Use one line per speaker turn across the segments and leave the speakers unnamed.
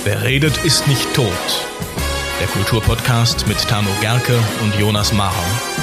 Wer redet, ist nicht tot. Der Kulturpodcast mit Tano Gerke und Jonas Maher.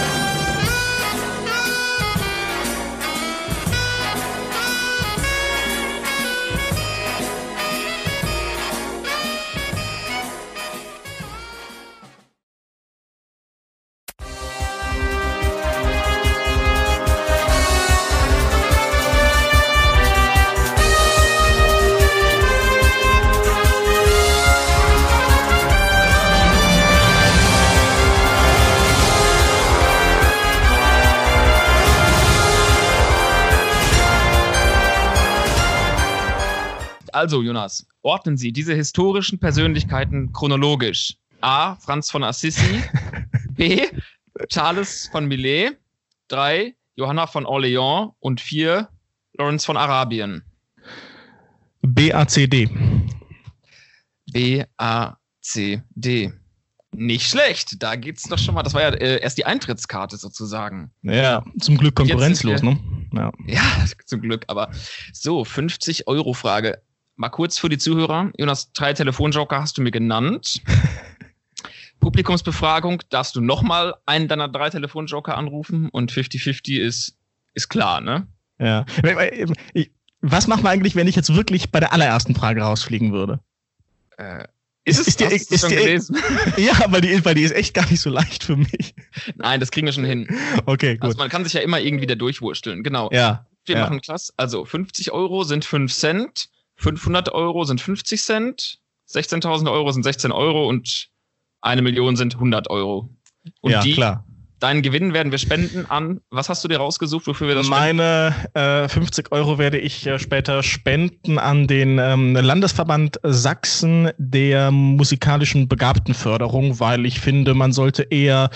Also, Jonas, ordnen Sie diese historischen Persönlichkeiten chronologisch. A. Franz von Assisi. B. Charles von Millet. 3. Johanna von Orleans. Und 4. Lawrence von Arabien.
BACD.
BACD. Nicht schlecht, da geht's doch schon mal. Das war ja erst die Eintrittskarte sozusagen.
Ja, zum Glück konkurrenzlos, ne?
Ja, zum Glück, aber so, 50-Euro-Frage. Mal kurz für die Zuhörer. Jonas, 3 Telefonjoker hast du mir genannt. Publikumsbefragung, darfst du nochmal einen deiner 3 Telefonjoker anrufen und 50-50 ist klar, ne?
Ja. Was machen wir eigentlich, wenn ich jetzt wirklich bei der allerersten Frage rausfliegen würde? Ist die schon gelesen? Ja, weil die ist echt gar nicht so leicht für mich.
Nein, das kriegen wir schon hin.
Okay, gut.
Also man kann sich ja immer irgendwie da durchwursteln, genau.
Ja.
Wir machen klasse. Also 50 Euro sind 5 Cent, 500 Euro sind 50 Cent, 16.000 Euro sind 16 Euro und 1 Million sind 100 Euro. Und
ja, klar.
Deinen Gewinn werden wir spenden an, was hast du dir rausgesucht, wofür wir das spenden?
Meine 50 Euro werde ich später spenden an den Landesverband Sachsen der musikalischen Begabtenförderung, weil ich finde, man sollte eher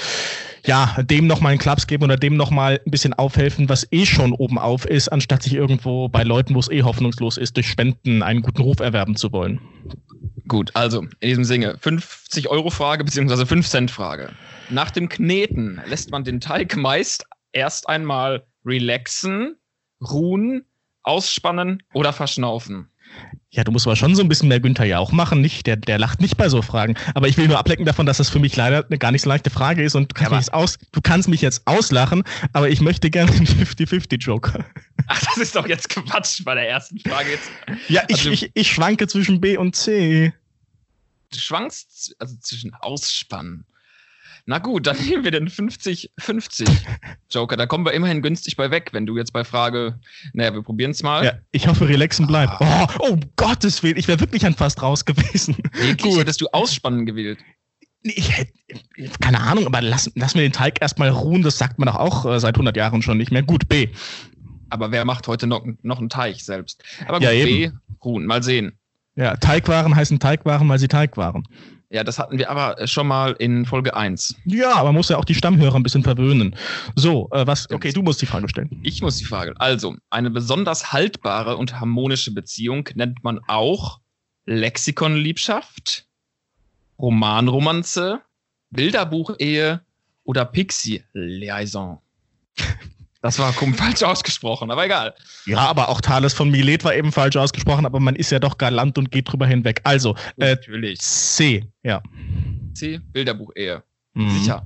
dem nochmal einen Klaps geben oder dem nochmal ein bisschen aufhelfen, was schon oben auf ist, anstatt sich irgendwo bei Leuten, wo es hoffnungslos ist, durch Spenden einen guten Ruf erwerben zu wollen.
Gut, also in diesem Sinne 50-Euro-Frage bzw. 5-Cent-Frage. Nach dem Kneten lässt man den Teig meist erst einmal relaxen, ruhen, ausspannen oder verschnaufen.
Ja, du musst aber schon so ein bisschen mehr Günther Jauch machen, nicht? Der lacht nicht bei so Fragen. Aber ich will nur ablenken davon, dass das für mich leider eine gar nicht so leichte Frage ist und du kannst mich jetzt auslachen, aber ich möchte gerne den 50-50-Joker.
Ach, das ist doch jetzt Quatsch bei der ersten Frage jetzt.
Ja, ich schwanke zwischen B und C.
Du schwankst also zwischen Ausspannen. Na gut, dann nehmen wir den 50-50 Joker. Da kommen wir immerhin günstig bei weg, wenn du jetzt bei Frage, wir probieren es mal. Ja,
ich hoffe, relaxen bleibt. Oh, Gottes Willen, ich wäre wirklich an fast raus gewesen.
Wirklich, hättest du Ausspannen gewählt?
Ich hätte, keine Ahnung, aber lass mir den Teig erstmal ruhen, das sagt man doch auch seit 100 Jahren schon nicht mehr. Gut, B.
Aber wer macht heute noch einen Teig selbst? Aber gut,
ja,
B, ruhen, mal sehen.
Ja, Teigwaren heißen Teigwaren, weil sie Teig waren.
Ja, das hatten wir aber schon mal in Folge 1.
Ja, aber man muss ja auch die Stammhörer ein bisschen verwöhnen. So, okay, du musst die Frage stellen.
Ich muss die Frage. Also, eine besonders haltbare und harmonische Beziehung nennt man auch Lexikonliebschaft, Romanromanze, Bilderbuchehe oder Pixie-Liaison. Das war falsch ausgesprochen, aber egal.
Ja, aber auch Thales von Milet war eben falsch ausgesprochen, aber man ist ja doch galant und geht drüber hinweg. Also,
natürlich.
C, ja.
C, Bilderbuchehe. Sicher.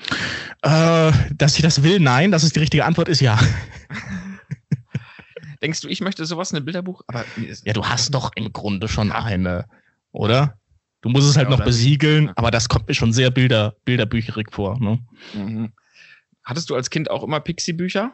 Dass ich das will, nein. Dass es die richtige Antwort ist, ja.
Denkst du, ich möchte sowas in einem Bilderbuch? Aber
ja, du hast doch im Grunde schon eine, oder? Du musst es halt noch besiegeln, aber das kommt mir schon sehr bilderbücherig vor. Ne?
Mhm. Hattest du als Kind auch immer Pixie-Bücher?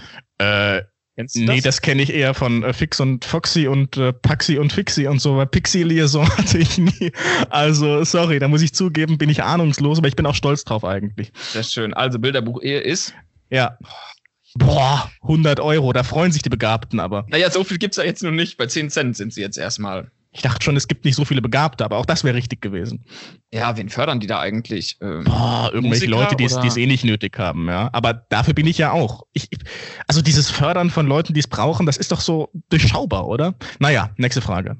Kennst du das? Nee, das kenne ich eher von Fix und Foxy und Paxi und Fixi und so, weil Pixie-Liaison hatte ich nie. Also, sorry, da muss ich zugeben, bin ich ahnungslos, aber ich bin auch stolz drauf eigentlich.
Sehr schön. Also, Bilderbuchehe ist?
Ja. Boah, 100 Euro, da freuen sich die Begabten aber.
Naja, so viel gibt's ja jetzt noch nicht. Bei 10 Cent sind sie jetzt erstmal.
Ich dachte schon, es gibt nicht so viele Begabte, aber auch das wäre richtig gewesen.
Ja, wen fördern die da eigentlich?
Irgendwelche Musiker, Leute, die es eh nicht nötig haben, ja. Aber dafür bin ich ja auch. Also dieses Fördern von Leuten, die es brauchen, das ist doch so durchschaubar, oder? Naja, nächste Frage.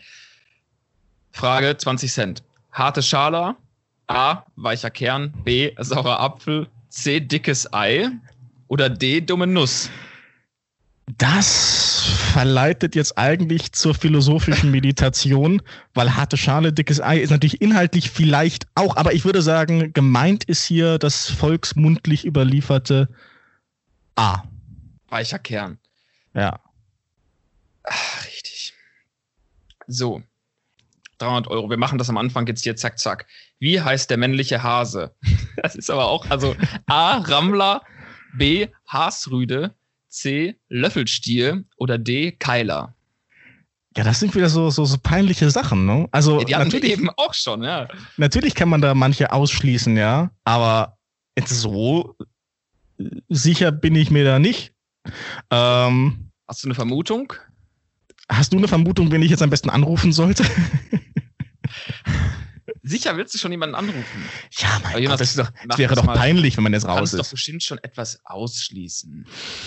Frage 20 Cent. Harte Schale, A, weicher Kern, B, saurer Apfel, C, dickes Ei oder D, dumme Nuss?
Das verleitet jetzt eigentlich zur philosophischen Meditation, weil harte Schale, dickes Ei ist natürlich inhaltlich vielleicht auch, aber ich würde sagen, gemeint ist hier das volksmundlich überlieferte A.
Weicher Kern.
Ja.
Ach, richtig. So. 300 Euro. Wir machen das am Anfang jetzt hier zack, zack. Wie heißt der männliche Hase? Das ist aber auch, also A, Rammler, B, Haasrüde, C, Löffelstier oder D, Keiler.
Ja, das sind wieder so peinliche Sachen, ne? Also
Ja, die hatten wir eben auch schon, ja.
Natürlich kann man da manche ausschließen, ja, aber jetzt so sicher bin ich mir da nicht.
Hast du eine Vermutung?
Hast du eine Vermutung, wen ich jetzt am besten anrufen sollte?
Sicher willst du schon jemanden anrufen?
Ja, mein
Jonas,
Gott, das wäre doch peinlich, wenn man jetzt raus ist.
Du kannst doch bestimmt schon etwas ausschließen.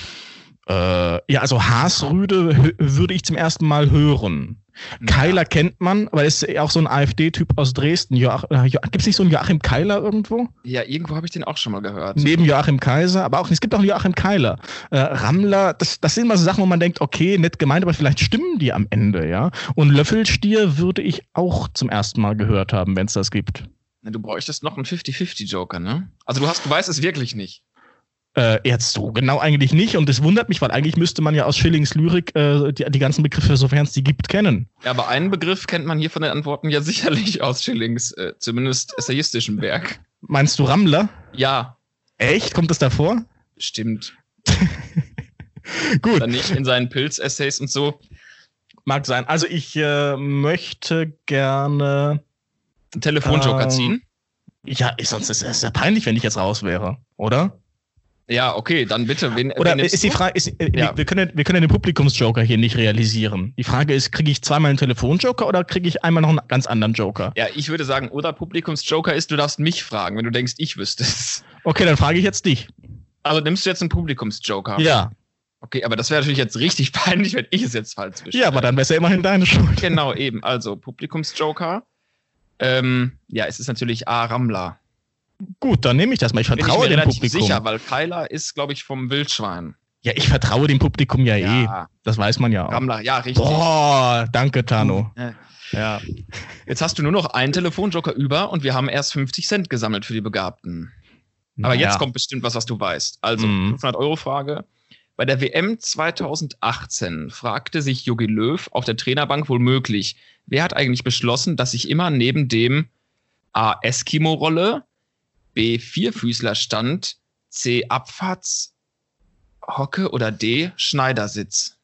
Ja, also Haasrüde würde ich zum ersten Mal hören. Ja. Keiler kennt man, aber ist auch so ein AfD-Typ aus Dresden. Gibt es nicht so einen Joachim Keiler irgendwo?
Ja, irgendwo habe ich den auch schon mal gehört.
Neben Joachim Kaiser, aber auch, es gibt auch einen Joachim Keiler. Rammler, das sind immer so Sachen, wo man denkt, okay, nett gemeint, aber vielleicht stimmen die am Ende, ja. Und Löffelstier würde ich auch zum ersten Mal gehört haben, wenn es das gibt.
Du bräuchtest noch einen 50-50-Joker, ne? Also du weißt es wirklich nicht.
Jetzt so genau eigentlich nicht und das wundert mich, weil eigentlich müsste man ja aus Schillings Lyrik die ganzen Begriffe, sofern es die gibt, kennen.
Ja, aber einen Begriff kennt man hier von den Antworten ja sicherlich aus Schillings, zumindest essayistischen Werk.
Meinst du Rammler?
Ja.
Echt? Kommt das davor?
Stimmt.
Gut.
Dann nicht in seinen Pilz-Essays und so.
Mag sein. Also ich möchte gerne
einen Telefonjoker ziehen.
Ja, sonst ist es ja peinlich, wenn ich jetzt raus wäre, oder?
Ja, okay, dann bitte.
Oder ist die Frage, ja. wir können den Publikumsjoker hier nicht realisieren. Die Frage ist, kriege ich zweimal einen Telefonjoker oder kriege ich einmal noch einen ganz anderen Joker?
Ja, ich würde sagen, oder Publikumsjoker ist, du darfst mich fragen, wenn du denkst, ich wüsste es.
Okay, dann frage ich jetzt dich.
Also nimmst du jetzt einen Publikumsjoker?
Ja.
Okay, aber das wäre natürlich jetzt richtig peinlich, wenn ich es jetzt falsch wüsste.
Ja, aber dann wäre es ja immerhin deine Schuld.
Genau, eben. Also, Publikumsjoker. Ja, es ist natürlich A. Rammler.
Gut, dann nehme ich das mal. Ich vertraue dem Publikum.
Sicher, weil Keiler ist, glaube ich, vom Wildschwein.
Ja, ich vertraue dem Publikum ja eh. Das weiß man ja auch.
Rammler, ja, richtig.
Boah, danke, Tano.
Ja. Jetzt hast du nur noch einen Telefonjoker über und wir haben erst 50 Cent gesammelt für die Begabten. Aber jetzt kommt bestimmt was du weißt. Also, 500-Euro-Frage. Bei der WM 2018 fragte sich Jogi Löw auf der Trainerbank wohl möglich, wer hat eigentlich beschlossen, dass ich immer neben dem A. Eskimo-Rolle, B. Vierfüßlerstand, C. Abfahrtshocke oder D. Schneidersitz?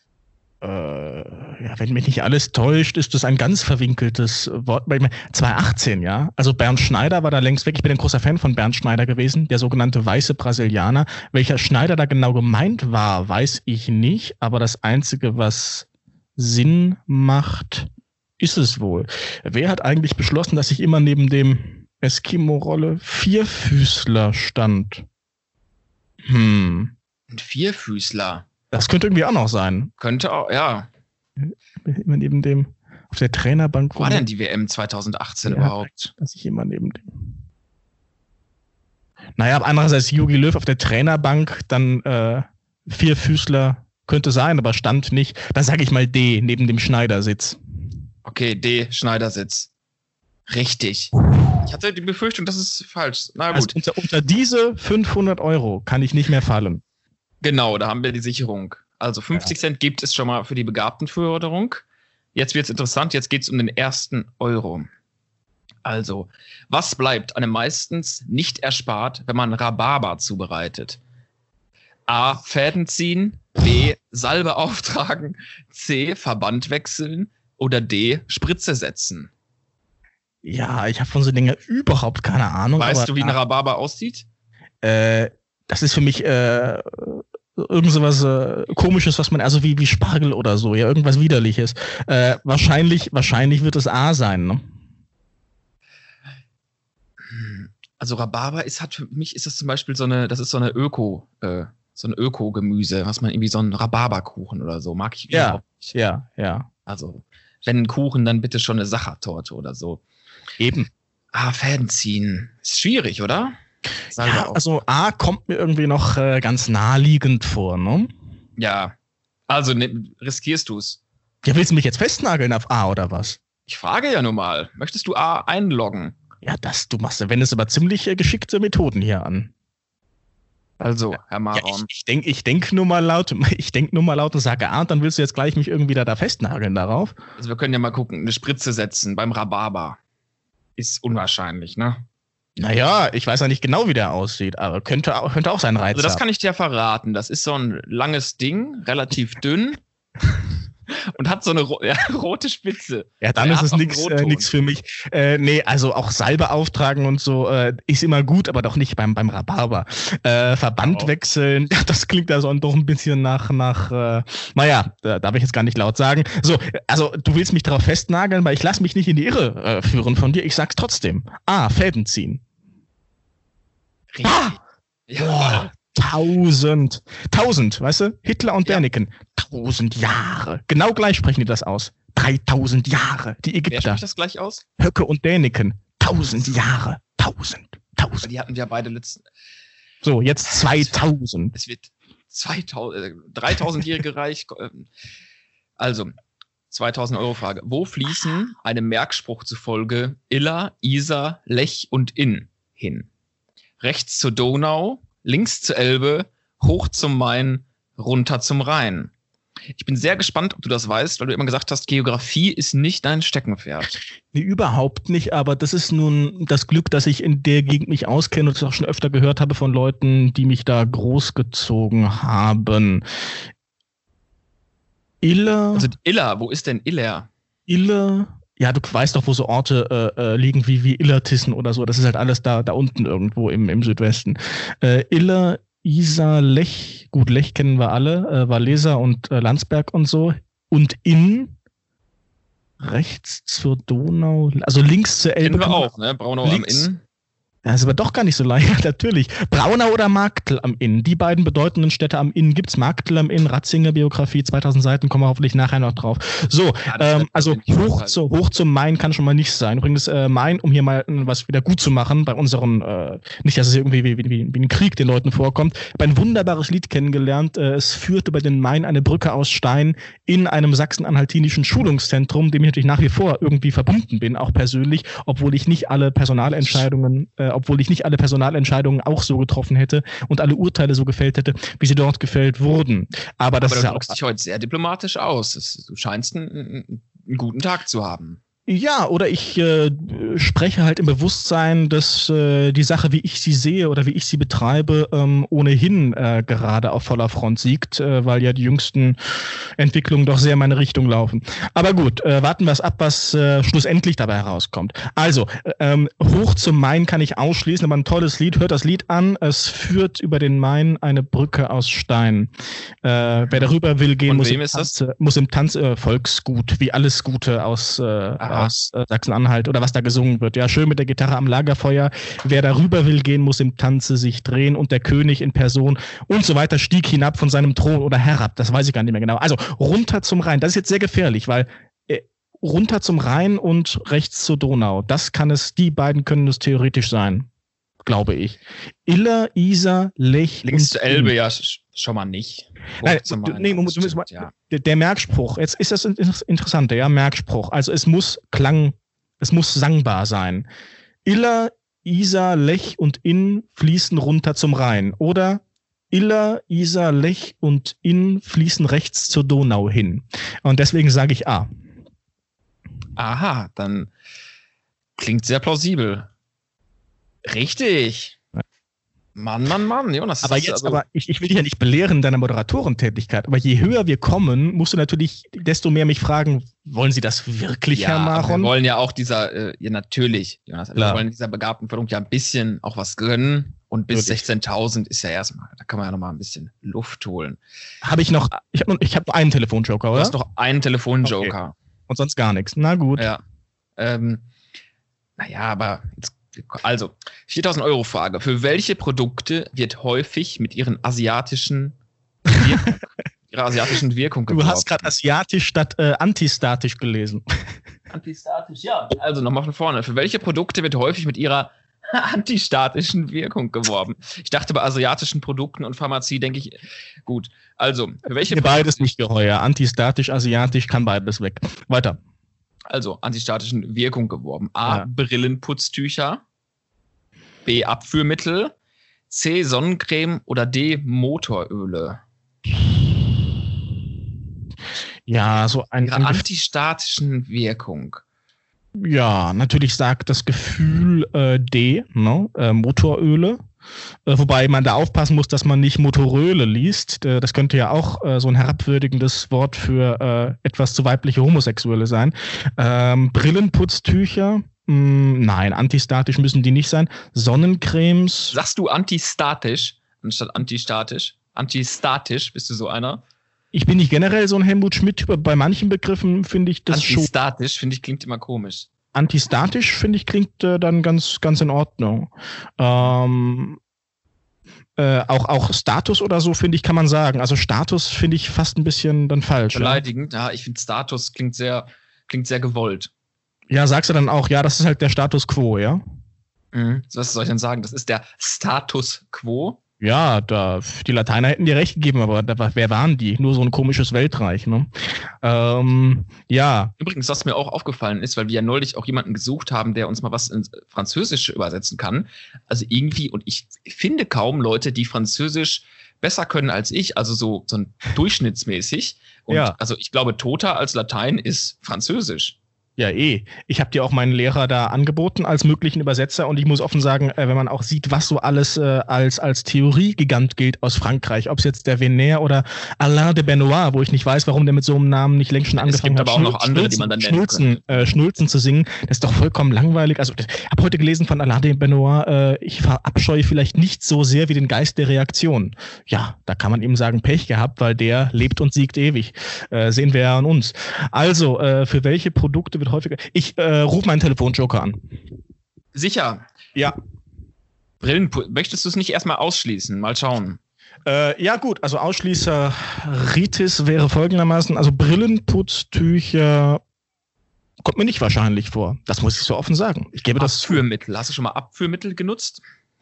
Ja, wenn mich nicht alles täuscht, ist das ein ganz verwinkeltes Wort. 2018, ja. Also Bernd Schneider war da längst weg. Ich bin ein großer Fan von Bernd Schneider gewesen, der sogenannte weiße Brasilianer. Welcher Schneider da genau gemeint war, weiß ich nicht. Aber das Einzige, was Sinn macht, ist es wohl. Wer hat eigentlich beschlossen, dass ich immer neben dem Eskimo-Rolle Vierfüßler stand?
Ein Vierfüßler?
Das könnte irgendwie auch noch sein.
Könnte auch, ja.
Immer neben dem, auf der Trainerbank.
Wo war denn die WM 2018 überhaupt?
Dass ich immer neben dem. Naja, aber andererseits Jogi Löw auf der Trainerbank, dann Vierfüßler könnte sein, aber stand nicht. Dann sage ich mal D, neben dem Schneidersitz.
Okay, D, Schneidersitz. Richtig. Ich hatte die Befürchtung, das ist falsch. Na gut.
Also unter diese 500 Euro kann ich nicht mehr fallen.
Genau, da haben wir die Sicherung. Also 50 Cent gibt es schon mal für die Begabtenförderung. Jetzt wird es interessant, jetzt geht es um den ersten Euro. Also, was bleibt einem meistens nicht erspart, wenn man Rhabarber zubereitet? A. Fäden ziehen, B. Salbe auftragen, C. Verband wechseln oder D. Spritze setzen?
Ja, ich habe von so Dingen überhaupt keine Ahnung.
Weißt du, wie ein Rhabarber aussieht?
Das ist für mich irgend so was Komisches, was man, also wie Spargel oder so, ja, irgendwas Widerliches. Wahrscheinlich wird es A sein, ne?
Also Rhabarber für mich ist das zum Beispiel so eine Öko-Gemüse, was man irgendwie so einen Rhabarberkuchen oder so, mag ich überhaupt nicht.
Ja.
Also, wenn ein Kuchen, dann bitte schon eine Sachertorte oder so.
Eben.
Fäden ziehen. Ist schwierig, oder?
Ja, also A kommt mir irgendwie noch ganz naheliegend vor, ne?
Ja. Also riskierst du es?
Ja, willst du mich jetzt festnageln auf A oder was?
Ich frage ja nur mal. Möchtest du A einloggen?
Ja, du wendest aber ziemlich geschickte Methoden hier an.
Also, Herr Maron.
Ja, ich denk nur mal laut und sage A und dann willst du jetzt gleich mich irgendwie da festnageln darauf.
Also wir können ja mal gucken, eine Spritze setzen beim Rhabarber. Ist unwahrscheinlich, ne?
Naja, ich weiß ja nicht genau, wie der aussieht, aber könnte auch seinen Reiz haben.
Also das kann ich dir verraten. Das ist so ein langes Ding, relativ dünn. Und hat so eine rote Spitze.
Ja, dann ist es nix für mich. Nee, also auch Salbe auftragen und so ist immer gut, aber doch nicht beim Rhabarber. Verband wechseln, das klingt also doch ein bisschen nach naja, darf ich jetzt gar nicht laut sagen. So, also du willst mich darauf festnageln, weil ich lasse mich nicht in die Irre führen von dir. Ich sag's trotzdem. Fäden ziehen.
Richtig.
Ja. Boah. 1000, weißt du? Hitler und Däniken. 1000 Jahre. Genau gleich sprechen die das aus. 3000 Jahre. Die Ägypter.
Wer spricht das gleich aus?
Höcke und Däniken. 1000 Jahre. 1000.
Die hatten ja beide letzten.
So, jetzt 2000.
Es wird 3000-jährige Reich. Also, 2000 Euro Frage. Wo fließen einem Merkspruch zufolge Iller, Isar, Lech und Inn hin? Rechts zur Donau, links zur Elbe, hoch zum Main, runter zum Rhein. Ich bin sehr gespannt, ob du das weißt, weil du immer gesagt hast, Geografie ist nicht dein Steckenpferd.
Nee, überhaupt nicht, aber das ist nun das Glück, dass ich in der Gegend mich auskenne und es auch schon öfter gehört habe von Leuten, die mich da großgezogen haben. Iller.
Also Iller, wo ist denn Iller?
Iller. Ja, du weißt doch, wo so Orte liegen wie Illertissen oder so. Das ist halt alles da unten irgendwo im Südwesten. Iller, Isar, Lech. Gut, Lech kennen wir alle. Wallesa und Landsberg und so. Und Inn. Rechts zur Donau. Also links zur Elbe.
Kennen wir auch, ne? Braunau am Inn.
Das ist aber doch gar nicht so leicht, natürlich. Braunau oder Marktl am Inn. Die beiden bedeutenden Städte am Inn gibt's. Marktl am Inn, Ratzinger Biografie, 2000 Seiten, kommen wir hoffentlich nachher noch drauf. So, also hoch zum Main kann schon mal nicht sein. Übrigens, Main, um hier mal was wieder gut zu machen, bei unseren, nicht, dass es irgendwie wie ein Krieg den Leuten vorkommt, ich habe ein wunderbares Lied kennengelernt. Es führt über den Main eine Brücke aus Stein in einem sachsen-anhaltinischen Schulungszentrum, dem ich natürlich nach wie vor irgendwie verbunden bin, auch persönlich, obwohl ich nicht alle Personalentscheidungen auch so getroffen hätte und alle Urteile so gefällt hätte, wie sie dort gefällt wurden. Aber das ist ja auch.
Du dich heute sehr diplomatisch aus. Du scheinst einen guten Tag zu haben.
Ja, oder ich spreche halt im Bewusstsein, dass die Sache, wie ich sie sehe oder wie ich sie betreibe, ohnehin gerade auf voller Front siegt, weil ja die jüngsten Entwicklungen doch sehr in meine Richtung laufen. Aber gut, warten wir es ab, was schlussendlich dabei herauskommt. Also, hoch zum Main kann ich ausschließen, aber ein tolles Lied, hört das Lied an. Es führt über den Main eine Brücke aus Stein. Wer darüber will gehen, muss im Tanz Volksgut, wie alles Gute aus Sachsen-Anhalt oder was da gesungen wird. Ja, schön mit der Gitarre am Lagerfeuer. Wer darüber will gehen, muss im Tanze sich drehen und der König in Person und so weiter stieg hinab von seinem Thron oder herab. Das weiß ich gar nicht mehr genau. Also runter zum Rhein. Das ist jetzt sehr gefährlich, weil runter zum Rhein und rechts zur Donau. Die beiden können es theoretisch sein. Glaube ich. Iller, Isar, Lech.
Links zur Elbe, ja, schon mal nicht.
Nein, der Merkspruch, jetzt ist das Interessante, ja, Merkspruch. Also es muss sangbar sein. Iller, Isar, Lech und Inn fließen runter zum Rhein. Oder Iller, Isar, Lech und Inn fließen rechts zur Donau hin. Und deswegen sage ich A.
Aha, dann klingt sehr plausibel. Richtig. Mann, Jonas.
Aber ich will dich ja nicht belehren in deiner Moderatorentätigkeit, aber je höher wir kommen, musst du natürlich desto mehr mich fragen, wollen Sie das wirklich, Herr Maron?
Wir wollen ja auch natürlich, Jonas, wir wollen dieser begabten Förderung ja ein bisschen auch was gönnen und bis 16.000 ist ja erstmal, da kann man ja noch mal ein bisschen Luft holen.
Ich habe noch einen Telefonjoker, oder?
Du hast noch einen Telefonjoker.
Okay. Und sonst gar nichts. Na gut.
Ja. Aber jetzt. Also, 4.000 Euro Frage. Für welche Produkte wird häufig mit ihrer asiatischen Wirkung geworben?
Du hast gerade asiatisch statt antistatisch gelesen.
Antistatisch, ja. Also nochmal von vorne. Für welche Produkte wird häufig mit ihrer antistatischen Wirkung geworben. Ich dachte, bei asiatischen Produkten und Pharmazie denke ich, gut. Also, für welche
beides nicht geheuer. Antistatisch, asiatisch, kann beides weg. Weiter.
Also, antistatischen Wirkung geworben. A, Brillenputztücher. B, Abführmittel. C, Sonnencreme. Oder D, Motoröle.
Ja, so ein...
Ihrer antistatischen Wirkung.
Ja, natürlich sagt das Gefühl D, ne? Motoröle. Wobei man da aufpassen muss, dass man nicht Motoröle liest. Das könnte ja auch so ein herabwürdigendes Wort für etwas zu weibliche Homosexuelle sein. Brillenputztücher, nein, antistatisch müssen die nicht sein. Sonnencremes.
Sagst du antistatisch anstatt antistatisch? Antistatisch, bist du so einer?
Ich bin nicht generell so ein Helmut Schmidt-Typ, aber bei manchen Begriffen finde ich das schon.
Antistatisch, finde ich, klingt immer komisch.
Antistatisch, finde ich, klingt dann ganz, ganz in Ordnung. Auch Status oder so, finde ich, kann man sagen. Also Status finde ich fast ein bisschen dann falsch.
Beleidigend, ja, ich finde Status klingt sehr gewollt.
Ja, sagst du dann auch, ja, das ist halt der Status quo, ja?
Was soll ich denn sagen? Das ist der Status quo.
Ja, die Lateiner hätten dir recht gegeben, aber wer waren die? Nur so ein komisches Weltreich, ne? Ja.
Übrigens, was mir auch aufgefallen ist, weil wir ja neulich auch jemanden gesucht haben, der uns mal was ins Französische übersetzen kann. Also irgendwie, und ich finde kaum Leute, die Französisch besser können als ich, also so ein durchschnittsmäßig. Und also ich glaube, Tota als Latein ist Französisch.
Ja, Ich habe dir auch meinen Lehrer da angeboten als möglichen Übersetzer und ich muss offen sagen, wenn man auch sieht, was so alles als Theoriegigant gilt aus Frankreich, ob es jetzt der Venère oder Alain de Benoit, wo ich nicht weiß, warum der mit so einem Namen nicht längst schon angefangen hat.
Es gibt aber auch noch andere, die man dann nennen könnte.
Schnulzen zu singen, das ist doch vollkommen langweilig. Also ich habe heute gelesen von Alain de Benoit, ich verabscheue vielleicht nicht so sehr wie den Geist der Reaktion. Ja, da kann man eben sagen, Pech gehabt, weil der lebt und siegt ewig. Sehen wir ja an uns. Also, für welche Produkte wird häufiger. Ich rufe meinen Telefonjoker an.
Sicher?
Ja.
Möchtest du es nicht erstmal ausschließen? Mal schauen.
Ja gut, also Ausschließer Ritis wäre folgendermaßen, also Brillenputztücher kommt mir nicht wahrscheinlich vor. Das muss ich so offen sagen. Ich gebe das
Abführmittel. Hast du schon mal Abführmittel genutzt?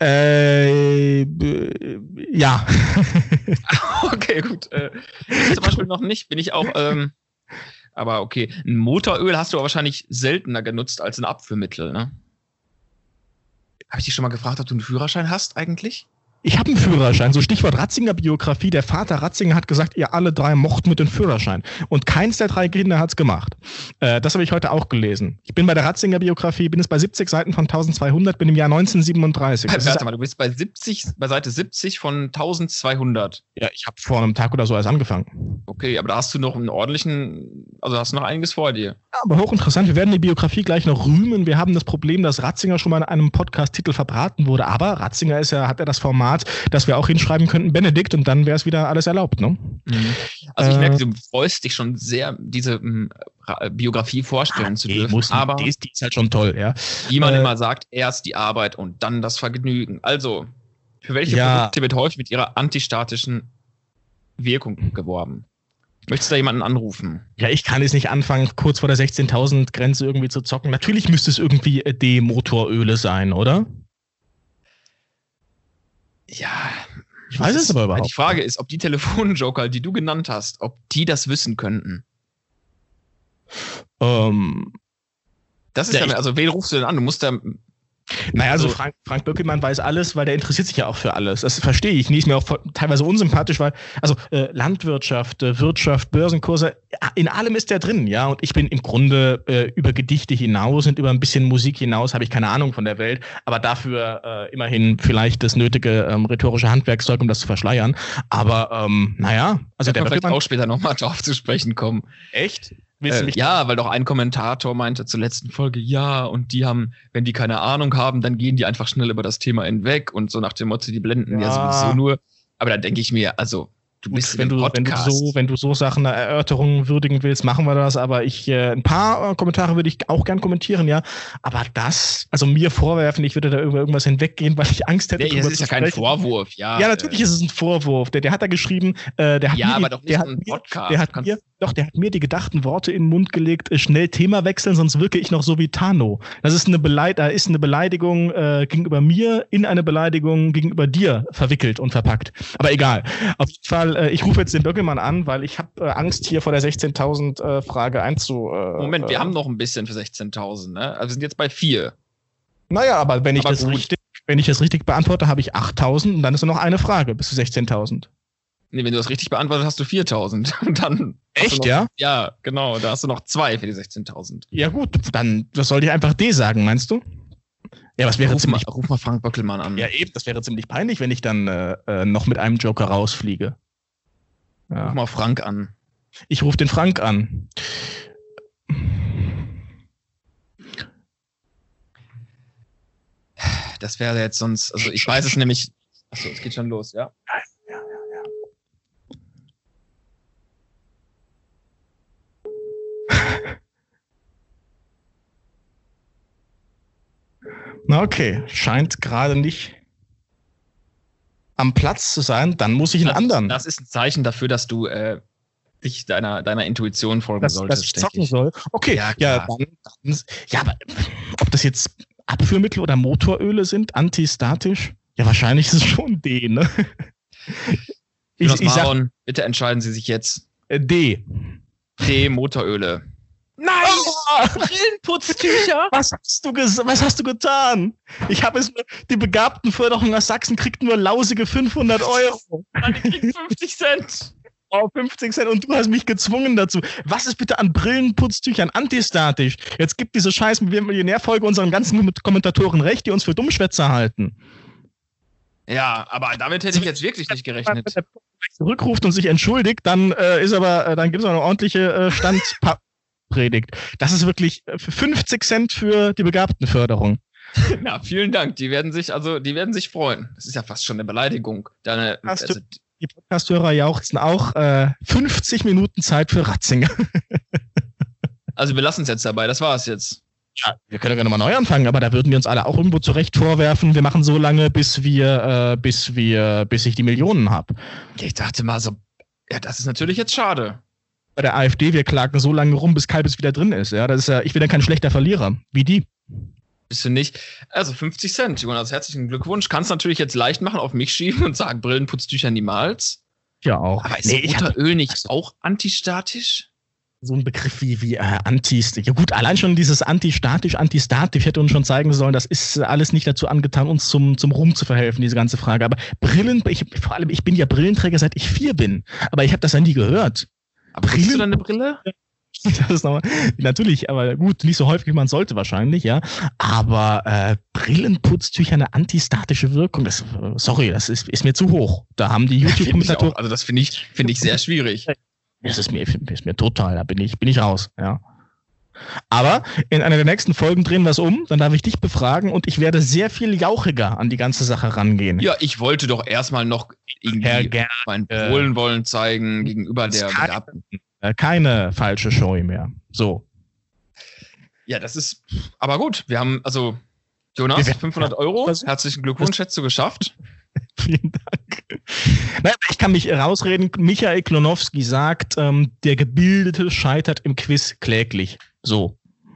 Ja.
Okay, gut. Ich zum Beispiel noch nicht. Bin ich auch... Aber okay, ein Motoröl hast du aber wahrscheinlich seltener genutzt als ein Abführmittel, ne? Habe ich dich schon mal gefragt, ob du einen Führerschein hast eigentlich?
Ich habe einen Führerschein, so Stichwort Ratzinger-Biografie. Der Vater Ratzinger hat gesagt, ihr alle drei mocht mit dem Führerschein. Und keins der drei Kinder hat's gemacht. Das habe ich heute auch gelesen. Ich bin bei der Ratzinger-Biografie, bin es bei 70 Seiten von 1200, bin im Jahr 1937.
Warte mal, du bist bei Seite 70 von 1200.
Ja, ich habe vor einem Tag oder so erst angefangen.
Okay, aber da hast du noch einen ordentlichen, also hast du noch einiges vor dir.
Ja, aber hochinteressant. Wir werden die Biografie gleich noch rühmen. Wir haben das Problem, dass Ratzinger schon mal in einem Podcast-Titel verbraten wurde. Aber Ratzinger hat ja das Format, dass wir auch hinschreiben könnten, Benedikt, und dann wäre es wieder alles erlaubt, ne?
Also ich merke, du freust dich schon sehr, diese Biografie vorstellen zu dürfen.
Aber die ist halt schon toll, ja.
Wie man immer sagt, erst die Arbeit und dann das Vergnügen. Also, für welche Produkte wird häufig mit ihrer antistatischen Wirkung geworben? Möchtest du da jemanden anrufen?
Ja, ich kann jetzt nicht anfangen, kurz vor der 16.000 Grenze irgendwie zu zocken. Natürlich müsste es irgendwie D-Motoröle sein, oder?
Ja,
ich weiß es aber überhaupt.
Die Frage ist, ob die Telefonjoker, die du genannt hast, ob die das wissen könnten. Das ist also wen rufst du denn an? Du musst da...
Naja, also Frank Böckelmann weiß alles, weil der interessiert sich ja auch für alles. Das verstehe ich. Nie ist mir auch teilweise unsympathisch, weil, also Landwirtschaft, Wirtschaft, Börsenkurse, in allem ist der drin, ja. Und ich bin im Grunde über Gedichte hinaus und über ein bisschen Musik hinaus, habe ich keine Ahnung von der Welt, aber dafür immerhin vielleicht das nötige rhetorische Handwerkszeug, um das zu verschleiern. Aber naja, also
der Böckelmann... vielleicht auch später nochmal drauf zu sprechen kommen.
Echt?
Ja, weil doch ein Kommentator meinte zur letzten Folge, ja, und die haben, wenn die keine Ahnung haben, dann gehen die einfach schnell über das Thema hinweg und so nach dem Motto, die blenden ja sowieso nur. Aber da denke ich mir, also, du bist
wenn du so Sachen, Erörterungen würdigen willst, machen wir das. Aber ein paar Kommentare würde ich auch gern kommentieren, ja. Aber das, also mir vorwerfen, ich würde da über irgendwas hinweggehen, weil ich Angst hätte.
Das ist ja kein Vorwurf, ja.
Ja, natürlich ist es ein Vorwurf. Der hat da geschrieben, der hat Doch, der hat mir die gedachten Worte in den Mund gelegt, schnell Thema wechseln, sonst wirke ich noch so wie Tano. Das ist eine Beleidigung gegenüber mir in eine Beleidigung gegenüber dir verwickelt und verpackt. Aber egal. Auf jeden Fall, ich rufe jetzt den Böckelmann an, weil ich habe Angst, hier vor der 16.000 Frage
Moment, wir haben noch ein bisschen für 16.000, ne? Also wir sind jetzt bei 4.
Naja, aber wenn ich das richtig beantworte, habe ich 8.000 und dann ist nur noch eine Frage bis zu 16.000.
Nee, wenn du das richtig beantwortet hast, du 4.000. Und dann
echt, ja?
Ja, genau. Da hast du noch 2 für die 16.000.
Ja gut, dann das sollte ich einfach D sagen, meinst du? Ja, was wäre
Ruf mal Frank Böckelmann an.
Ja eben, das wäre ziemlich peinlich, wenn ich dann noch mit einem Joker rausfliege. Ja.
Ruf mal Frank an.
Ich rufe den Frank an.
Das wäre jetzt sonst, also ich weiß es nämlich. Achso, es geht schon los, ja?
Ja. Na okay, scheint gerade nicht am Platz zu sein, dann muss ich einen anderen.
Das ist ein Zeichen dafür, dass du dich deiner Intuition folgen solltest.
Dass ich zocken soll. Okay, ja, dann, aber ob das jetzt Abführmittel oder Motoröle sind, antistatisch? Ja, wahrscheinlich ist es schon D, ne?
Ich sag, bitte entscheiden Sie sich jetzt.
D.
D, Motoröle.
Nein! Oh! Brillenputztücher! Was hast du getan? Ich habe es nur, die Begabtenförderung aus Sachsen kriegt nur lausige 500 €.
Nein, die kriegt 50 Cent.
Oh, 50 Cent und du hast mich gezwungen dazu. Was ist bitte an Brillenputztüchern antistatisch? Jetzt gibt diese scheiß Millionärfolge unseren ganzen Kommentatoren recht, die uns für Dummschwätzer halten.
Ja, aber damit hätte ich jetzt wirklich nicht gerechnet.
Wenn der zurückruft und sich entschuldigt, dann gibt es aber eine ordentliche Standpredigt. Das ist wirklich 50 Cent für die Begabtenförderung.
Ja, vielen Dank. Die werden sich freuen. Das ist ja fast schon eine Beleidigung.
Die Podcast-Hörer jauchzen auch 50 Minuten Zeit für Ratzinger.
Also wir lassen es jetzt dabei. Das war es jetzt.
Ja, wir können ja gerne mal neu anfangen, aber da würden wir uns alle auch irgendwo zurecht vorwerfen, wir machen so lange, bis ich die Millionen habe.
Ich dachte mal so, ja, das ist natürlich jetzt schade.
Bei der AfD, wir klagen so lange rum, bis Kalbes wieder drin ist. Ja, das ist ja, ich bin ja kein schlechter Verlierer, wie die.
Bist du nicht? Also 50 Cent, Jonas, herzlichen Glückwunsch. Kannst natürlich jetzt leicht machen, auf mich schieben und sagen, Brillenputztücher niemals.
Ja, auch.
Aber ist Motoröl nicht auch antistatisch?
So ein Begriff wie antistatisch. Ja gut, allein schon dieses antistatisch hätte uns schon zeigen sollen, das ist alles nicht dazu angetan, uns zum Ruhm zu verhelfen, diese ganze Frage. Aber vor allem, ich bin ja Brillenträger, seit ich 4 bin. Aber ich habe das ja nie gehört.
Aber kriegst du dann eine Brille?
Das ist natürlich, aber gut, nicht so häufig, wie man sollte wahrscheinlich, ja. Aber Brillenputztücher eine antistatische Wirkung, das ist mir zu hoch. Da haben die YouTube-Kommentatoren.
Also das finde ich sehr schwierig.
Das ist mir total, da bin ich raus, ja. Aber in einer der nächsten Folgen drehen wir es um, dann darf ich dich befragen und ich werde sehr viel jauchiger an die ganze Sache rangehen.
Ja, ich wollte doch erstmal noch irgendwie mein Wohlwollen zeigen gegenüber der Begabten.
Keine falsche Show mehr. So.
Ja, das ist, aber gut, wir haben, also, Jonas, 500 €, herzlichen Glückwunsch, hättest du geschafft.
Vielen Dank. Naja, ich kann mich rausreden. Michael Klonowski sagt, der Gebildete scheitert im Quiz kläglich. So.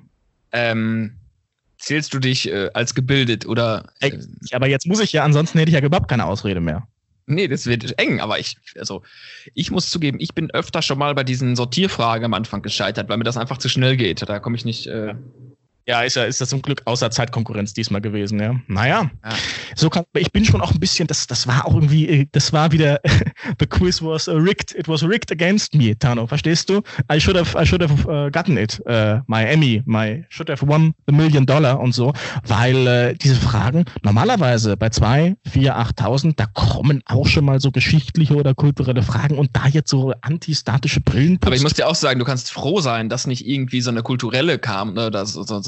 Zählst du dich als gebildet oder?
Aber jetzt muss ich ja, ansonsten hätte ich ja überhaupt keine Ausrede mehr.
Nee, das wird eng, aber ich muss zugeben, ich bin öfter schon mal bei diesen Sortierfragen am Anfang gescheitert, weil mir das einfach zu schnell geht. Da komme ich nicht.
Ja, ist das zum Glück außer Zeitkonkurrenz diesmal gewesen, ja. Naja, ich bin schon auch ein bisschen, das war wieder, the quiz was rigged, it was rigged against me, Tano, verstehst du? I should have gotten it, my Emmy, should have won the $1 million und so, weil diese Fragen, normalerweise bei 2, 4, 8.000, da kommen auch schon mal so geschichtliche oder kulturelle Fragen und da jetzt so antistatische Brillen.
Aber ich muss dir auch sagen, du kannst froh sein, dass nicht irgendwie so eine kulturelle kam, oder so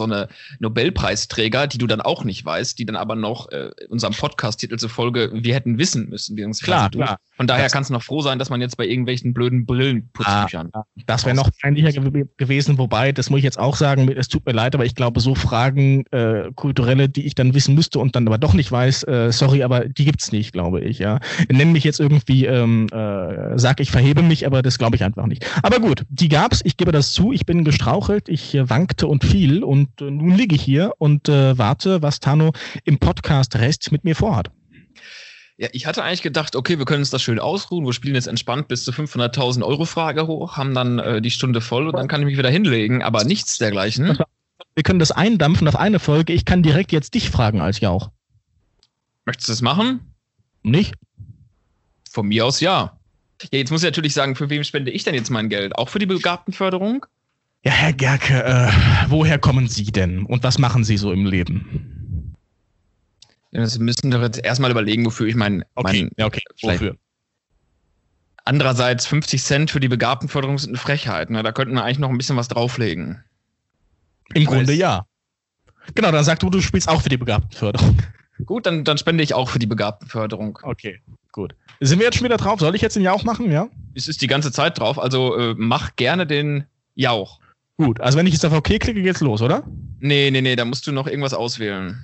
eine Nobelpreisträger, die du dann auch nicht weißt, die dann aber noch unserem Podcast-Titel zufolge wir hätten wissen müssen.
Klar.
Von daher kannst du noch froh sein, dass man jetzt bei irgendwelchen blöden Brillenputzbüchern.
Das wäre noch peinlicher gewesen, wobei, das muss ich jetzt auch sagen, es tut mir leid, aber ich glaube, so Fragen kulturelle, die ich dann wissen müsste und dann aber doch nicht weiß, sorry, aber die gibt's nicht, glaube ich. Ja, nenn mich jetzt irgendwie, sag ich verhebe mich, aber das glaube ich einfach nicht. Aber gut, die gab's. Ich gebe das zu. Ich bin gestrauchelt, ich wankte und fiel und nun liege ich hier und warte, was Tano im Podcast-Rest mit mir vorhat.
Ja, ich hatte eigentlich gedacht, okay, wir können uns das schön ausruhen. Wir spielen jetzt entspannt bis zur 500.000 Euro Frage hoch, haben dann die Stunde voll und dann kann ich mich wieder hinlegen, aber nichts dergleichen.
Wir können das eindampfen auf eine Folge. Ich kann direkt jetzt dich fragen als Jauch.
Möchtest du das machen?
Nicht?
Von mir aus ja. Ja, jetzt muss ich natürlich sagen, für wem spende ich denn jetzt mein Geld? Auch für die Begabtenförderung?
Ja, Herr Gerke, woher kommen Sie denn und was machen Sie so im Leben?
Ja, Sie müssen doch jetzt erstmal überlegen, wofür ich
wofür?
Andererseits 50 Cent für die Begabtenförderung sind eine Frechheit. Ne? Da könnten wir eigentlich noch ein bisschen was drauflegen.
Im Grunde ja. Genau, dann sag du spielst auch für die Begabtenförderung.
Gut, dann spende ich auch für die Begabtenförderung.
Okay, gut. Sind wir jetzt schon wieder drauf? Soll ich jetzt den Jauch machen, ja?
Es ist die ganze Zeit drauf, also mach gerne den Jauch.
Gut, also wenn ich jetzt auf OK klicke, geht's los, oder?
Nee, da musst du noch irgendwas auswählen.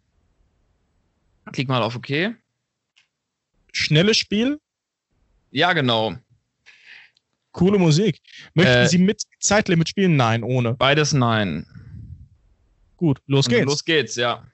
Klick mal auf OK.
Schnelles Spiel?
Ja, genau.
Coole Musik. Möchten Sie mit Zeitlimit spielen? Nein, ohne.
Beides nein.
Gut, los geht's.
Los geht's, ja.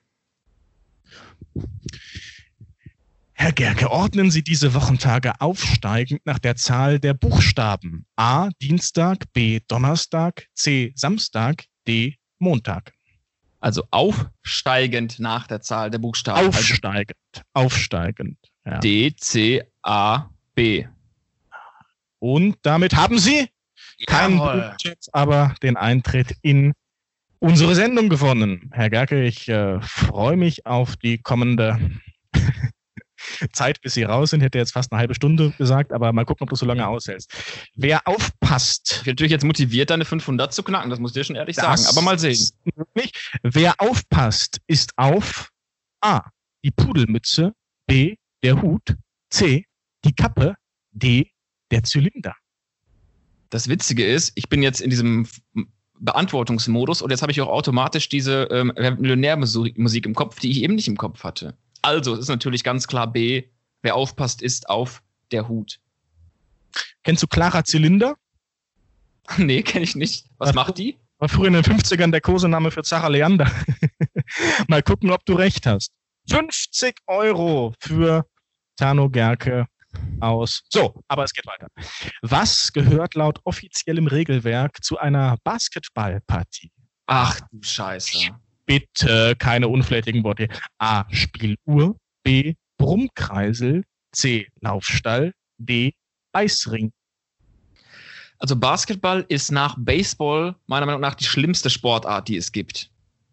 Herr Gerke, ordnen Sie diese Wochentage aufsteigend nach der Zahl der Buchstaben. A. Dienstag, B. Donnerstag, C. Samstag, D. Montag.
Also aufsteigend nach der Zahl der Buchstaben.
Aufsteigend. Ja.
D, C, A, B.
Und damit haben Sie keinen Budget, aber den Eintritt in unsere Sendung gewonnen. Herr Gerke, ich freue mich auf die kommende Zeit, bis Sie raus sind. Hätte jetzt fast eine halbe Stunde gesagt, aber mal gucken, ob du so lange aushältst. Wer aufpasst.
Ich bin natürlich jetzt motiviert, deine 500 zu knacken, das muss ich dir schon ehrlich sagen, aber mal sehen.
Wer aufpasst, ist auf A. die Pudelmütze, B. der Hut, C. die Kappe, D. der Zylinder.
Das Witzige ist, ich bin jetzt in diesem Beantwortungsmodus und jetzt habe ich auch automatisch diese Millionärmusik im Kopf, die ich eben nicht im Kopf hatte. Also, es ist natürlich ganz klar B. Wer aufpasst, ist auf der Hut.
Kennst du Clara Zylinder?
Nee, kenne ich nicht. Was macht die?
War früher in den 50ern der Kosename für Zara Leander. Mal gucken, ob du recht hast. 50 Euro für Tano Gerke aus. So, aber es geht weiter. Was gehört laut offiziellem Regelwerk zu einer Basketballpartie?
Ach du Scheiße.
Bitte keine unflätigen Worte. A. Spieluhr. B. Brummkreisel. C. Laufstall. D. Eisring.
Also Basketball ist nach Baseball meiner Meinung nach die schlimmste Sportart, die es gibt.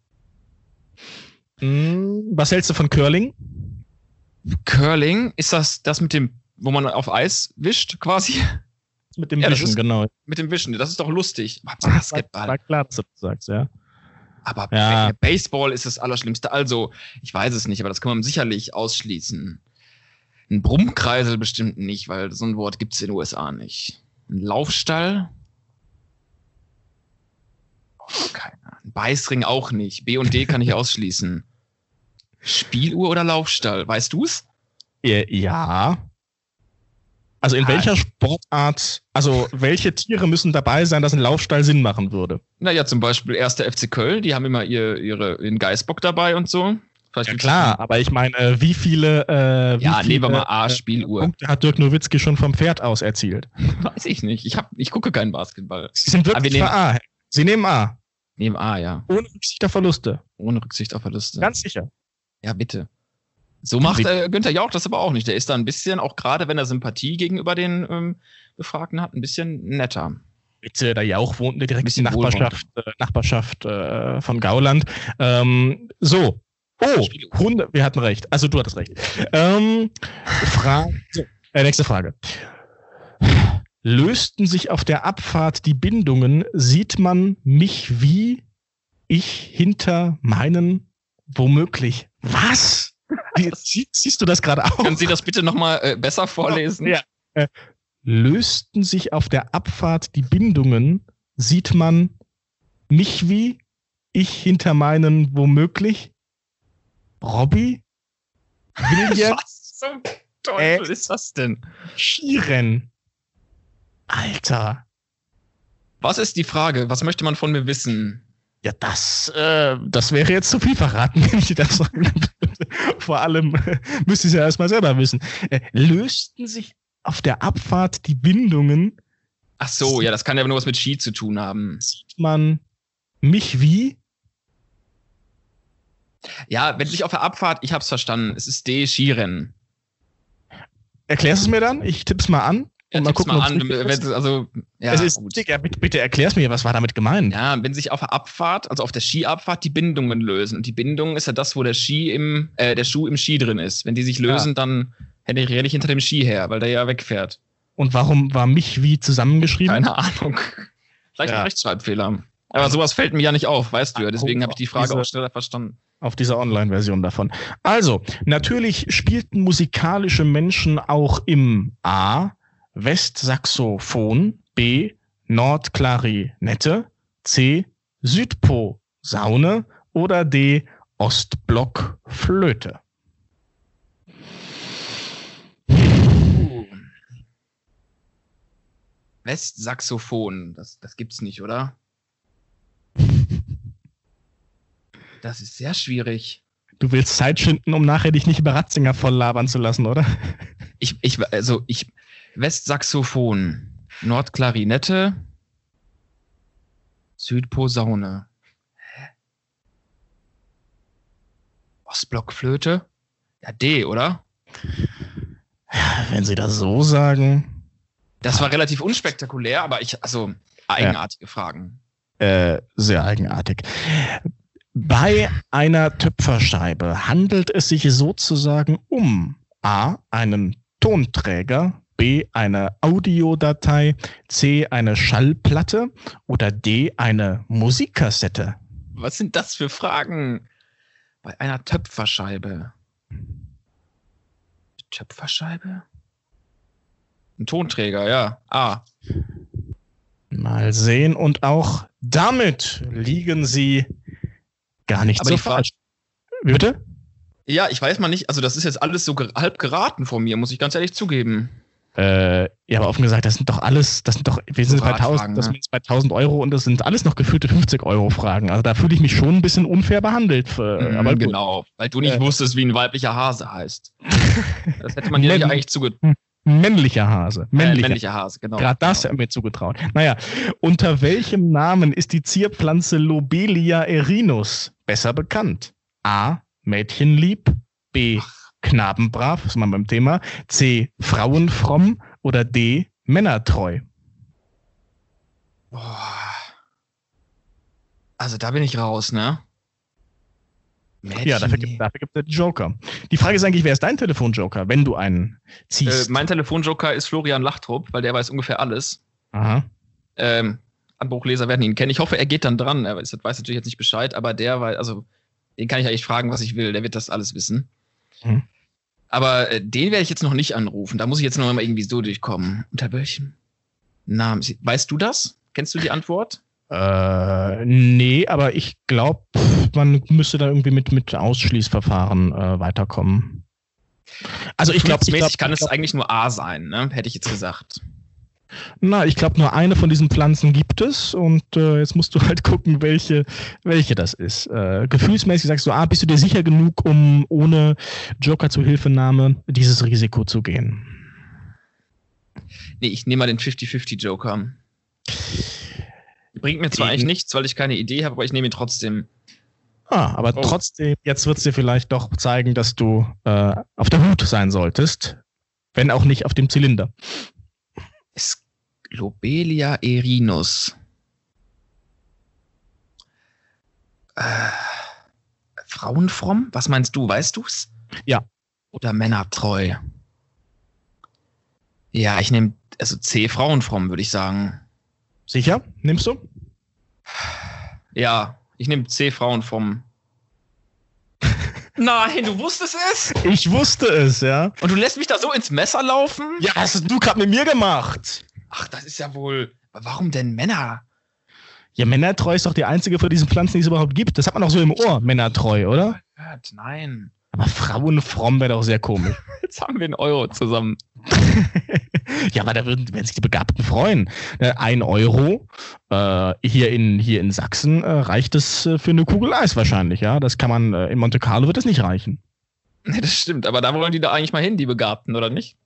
Was hältst du von Curling?
Curling? Ist das mit dem, wo man auf Eis wischt quasi?
Mit dem Wischen, genau.
Mit dem Wischen, das ist doch lustig. Basketball.
War klar, dass du das sagst, ja.
Aber ja. Baseball ist das Allerschlimmste. Also, ich weiß es nicht, aber das kann man sicherlich ausschließen. Ein Brummkreisel bestimmt nicht, weil so ein Wort gibt es in den USA nicht. Ein Laufstall? Keiner. Ein Beißring auch nicht. B und D kann ich ausschließen. Spieluhr oder Laufstall? Weißt du's?
Ja. Also in welcher Sportart, also welche Tiere müssen dabei sein, dass ein Laufstall Sinn machen würde?
Naja, zum Beispiel 1. FC Köln, die haben immer ihren Geißbock dabei und so.
Ja klar, aber ich meine, wie viele
nehmen wir mal A, Spieluhr.
Punkte hat Dirk Nowitzki schon vom Pferd aus erzielt?
Weiß ich nicht. Ich gucke keinen Basketball.
Sie sind wirklich für A. Sie nehmen A.
Nehmen A, ja.
Ohne Rücksicht auf Verluste.
Ohne Rücksicht auf Verluste.
Ganz sicher.
Ja, bitte. So macht Günther Jauch das aber auch nicht. Der ist da ein bisschen, auch gerade wenn er Sympathie gegenüber den Befragten hat, ein bisschen netter.
Bitte, der Jauch wohnt in der direkten Nachbarschaft von Gauland. So. Oh, Hunde, wir hatten recht. Also du hattest recht. Nächste Frage. Lösten sich auf der Abfahrt die Bindungen, sieht man mich wie ich hinter meinen womöglich. Was? Siehst du das gerade auch?
Können Sie das bitte nochmal besser vorlesen?
Ja. Lösten sich auf der Abfahrt die Bindungen, sieht man mich wie, ich hinter meinen womöglich, Robby, William,
Was zum Teufel ist das denn?
Skirennen. Alter.
Was ist die Frage? Was möchte man von mir wissen?
Ja, das wäre jetzt zu viel verraten, wenn ich das sagen würde. Vor allem müsste ich es ja erstmal selber wissen. Lösten sich auf der Abfahrt die Bindungen.
Ach so, ja, das kann ja nur was mit Ski zu tun haben.
Sieht man mich wie?
Ja, wenn sich auf der Abfahrt, ich hab's verstanden, es ist D, Skirennen.
Erklärst du es mir dann? Ich tipp's mal an.
Ja,
mal gucken,
mal an, also, ja,
es ist
gut.
dick, ja, bitte erklär's mir, was war damit gemeint?
Ja, wenn sich auf der Abfahrt, also auf der Skiabfahrt, die Bindungen lösen. Und die Bindung ist ja das, wo der Schuh im Ski drin ist. Wenn die sich lösen, dann renne ich hinter dem Ski her, weil der ja wegfährt.
Und warum war mich wie zusammengeschrieben?
Keine Ahnung. Vielleicht ein Rechtschreibfehler. Aber sowas fällt mir ja nicht auf, weißt du ja. Deswegen habe ich die Frage auch schneller verstanden.
Auf dieser Online-Version davon. Also, natürlich spielten musikalische Menschen auch im A. Westsaxophon, B. Nordklarinette, C. Südposaune oder D. Ostblockflöte.
Westsaxophon, das gibt's nicht, oder? Das ist sehr schwierig.
Du willst Zeit schinden, um nachher dich nicht über Ratzinger voll labern zu lassen, oder?
Westsaxophon, Nordklarinette, Südposaune. Ostblockflöte? Ja, D, oder?
Wenn Sie das so sagen.
Das war relativ unspektakulär, aber eigenartige Fragen.
Sehr eigenartig. Bei einer Töpferscheibe handelt es sich sozusagen um A. einen Tonträger, B. eine Audiodatei, C. eine Schallplatte oder D. eine Musikkassette.
Was sind das für Fragen? Bei einer Töpferscheibe. Töpferscheibe? Ein Tonträger, ja. A.
Mal sehen. Und auch damit liegen Sie gar nicht
Aber
so falsch. Bitte?
Ja, ich weiß mal nicht. Also das ist jetzt alles so halb geraten von mir, muss ich ganz ehrlich zugeben.
Ja, aber offen gesagt, wir sind jetzt bei 1000 Euro und das sind alles noch gefühlte 50-Euro-Fragen. Also da fühle ich mich schon ein bisschen unfair behandelt. Aber
genau, weil du nicht wusstest, wie ein weiblicher Hase heißt. Das hätte man dir ja eigentlich zugetraut.
Männlicher Hase.
Männlicher Hase, genau.
Gerade das hat mir zugetraut. Naja, unter welchem Namen ist die Zierpflanze Lobelia erinus besser bekannt? A. Mädchenlieb, B. Knabenbrav, ist man beim Thema, C. Frauenfromm oder D. Männertreu.
Also da bin ich raus, ne?
Ja, dafür gibt es den Joker. Die Frage ist eigentlich, wer ist dein Telefonjoker, wenn du einen ziehst?
Mein Telefonjoker ist Florian Lachtrup, weil der weiß ungefähr alles.
Aha.
Handbuchleser werden ihn kennen. Ich hoffe, er geht dann dran. Er weiß natürlich jetzt nicht Bescheid, aber den kann ich eigentlich fragen, was ich will. Der wird das alles wissen.
Mhm.
Aber den werde ich jetzt noch nicht anrufen. Da muss ich jetzt noch mal irgendwie so durchkommen. Unter welchem Namen? Weißt du das? Kennst du die Antwort?
Nee, aber ich glaube, man müsste da irgendwie mit Ausschließverfahren weiterkommen. Also ich glaube,
kann es eigentlich nur A sein, ne? Hätte ich jetzt gesagt.
Na, ich glaube, nur eine von diesen Pflanzen gibt es und jetzt musst du halt gucken, welche das ist. Gefühlsmäßig sagst du, bist du dir sicher genug, um ohne Joker zur Hilfenahme dieses Risiko zu gehen?
Nee, ich nehme mal den 50-50 Joker. Bringt mir zwar eigentlich nichts, weil ich keine Idee habe, aber ich nehme ihn trotzdem.
Aber trotzdem, jetzt wird es dir vielleicht doch zeigen, dass du auf der Hut sein solltest, wenn auch nicht auf dem Zylinder.
Lobelia erinus. Frauenfromm? Was meinst du? Weißt du's?
Ja.
Oder männertreu? Ja, ich nehme C, Frauenfromm, würde ich sagen.
Sicher? Nimmst du?
Ja, Ich nehme C, Frauen vom... Nein, du wusstest es?
Ich wusste es, ja.
Und du lässt mich da so ins Messer laufen?
Ja, das hast du gerade mit mir gemacht.
Ach, das ist ja wohl... Warum denn Männer?
Ja, Männertreu ist doch die einzige von diesen Pflanzen, die es überhaupt gibt. Das hat man doch so im Ohr, Männertreu, oder?
Nein.
Aber Frauenfromm wäre doch sehr komisch.
Jetzt haben wir einen Euro zusammen.
Ja, aber da würden sich die Begabten freuen. 1 Euro hier in Sachsen reicht es für eine Kugel Eis wahrscheinlich, ja. Das kann man, in Monte Carlo wird es nicht reichen.
Nee, das stimmt, aber da wollen die da eigentlich mal hin, die Begabten, oder nicht?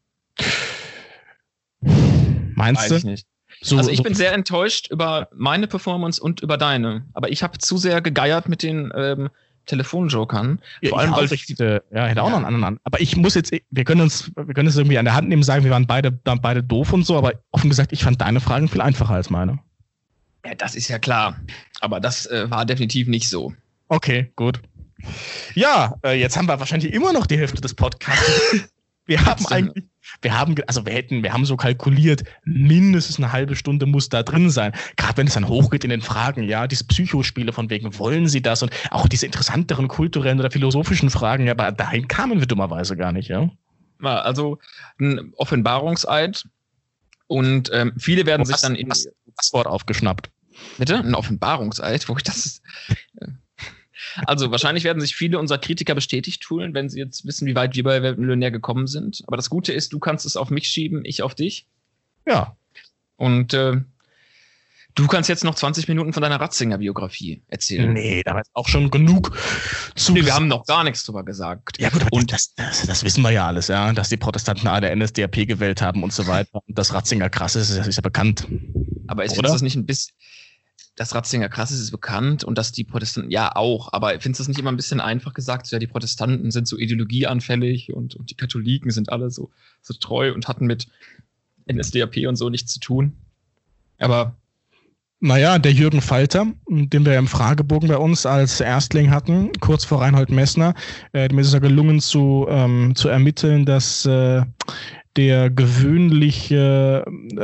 Meinst du?
Weiß ich nicht. Also ich bin sehr enttäuscht über meine Performance und über deine. Aber ich habe zu sehr gegeiert mit den Telefonjokern.
Ja, vor allem, weil ich hätte auch noch einen anderen an. Aber ich muss jetzt, wir können es irgendwie an der Hand nehmen, sagen, wir waren beide doof und so, aber offen gesagt, ich fand deine Fragen viel einfacher als meine.
Ja, das ist ja klar. Aber das war definitiv nicht so.
Okay, gut. Ja, jetzt haben wir wahrscheinlich immer noch die Hälfte des Podcasts. Wir haben so kalkuliert, mindestens eine halbe Stunde muss da drin sein. Gerade wenn es dann hochgeht in den Fragen, ja, diese Psychospiele von wegen, wollen Sie das? Und auch diese interessanteren kulturellen oder philosophischen Fragen, ja, aber dahin kamen wir dummerweise gar nicht, ja.
Ja, also ein Offenbarungseid und viele werden sich dann in
das Wort aufgeschnappt.
Bitte? Ein Offenbarungseid? Wo ich das... Also wahrscheinlich werden sich viele unserer Kritiker bestätigt fühlen, wenn sie jetzt wissen, wie weit wir bei Millionär gekommen sind. Aber das Gute ist, du kannst es auf mich schieben, ich auf dich.
Ja.
Und du kannst jetzt noch 20 Minuten von deiner Ratzinger-Biografie erzählen.
Nee, da ist auch schon genug zu.
Nee, wir haben noch gar nichts drüber gesagt.
Ja gut, und das wissen wir ja alles, ja, dass die Protestanten alle NSDAP gewählt haben und so weiter. Und das Ratzinger krass ist ja bekannt.
Aber ist das nicht ein bisschen... Das Ratzinger krass ist bekannt und dass die Protestanten, ja auch, aber findest du das nicht immer ein bisschen einfach gesagt, so, ja, die Protestanten sind so ideologieanfällig und die Katholiken sind alle so treu und hatten mit NSDAP und so nichts zu tun. Aber
naja, der Jürgen Falter, den wir im Fragebogen bei uns als Erstling hatten, kurz vor Reinhold Messner, dem ist es ja gelungen zu ermitteln, dass der gewöhnliche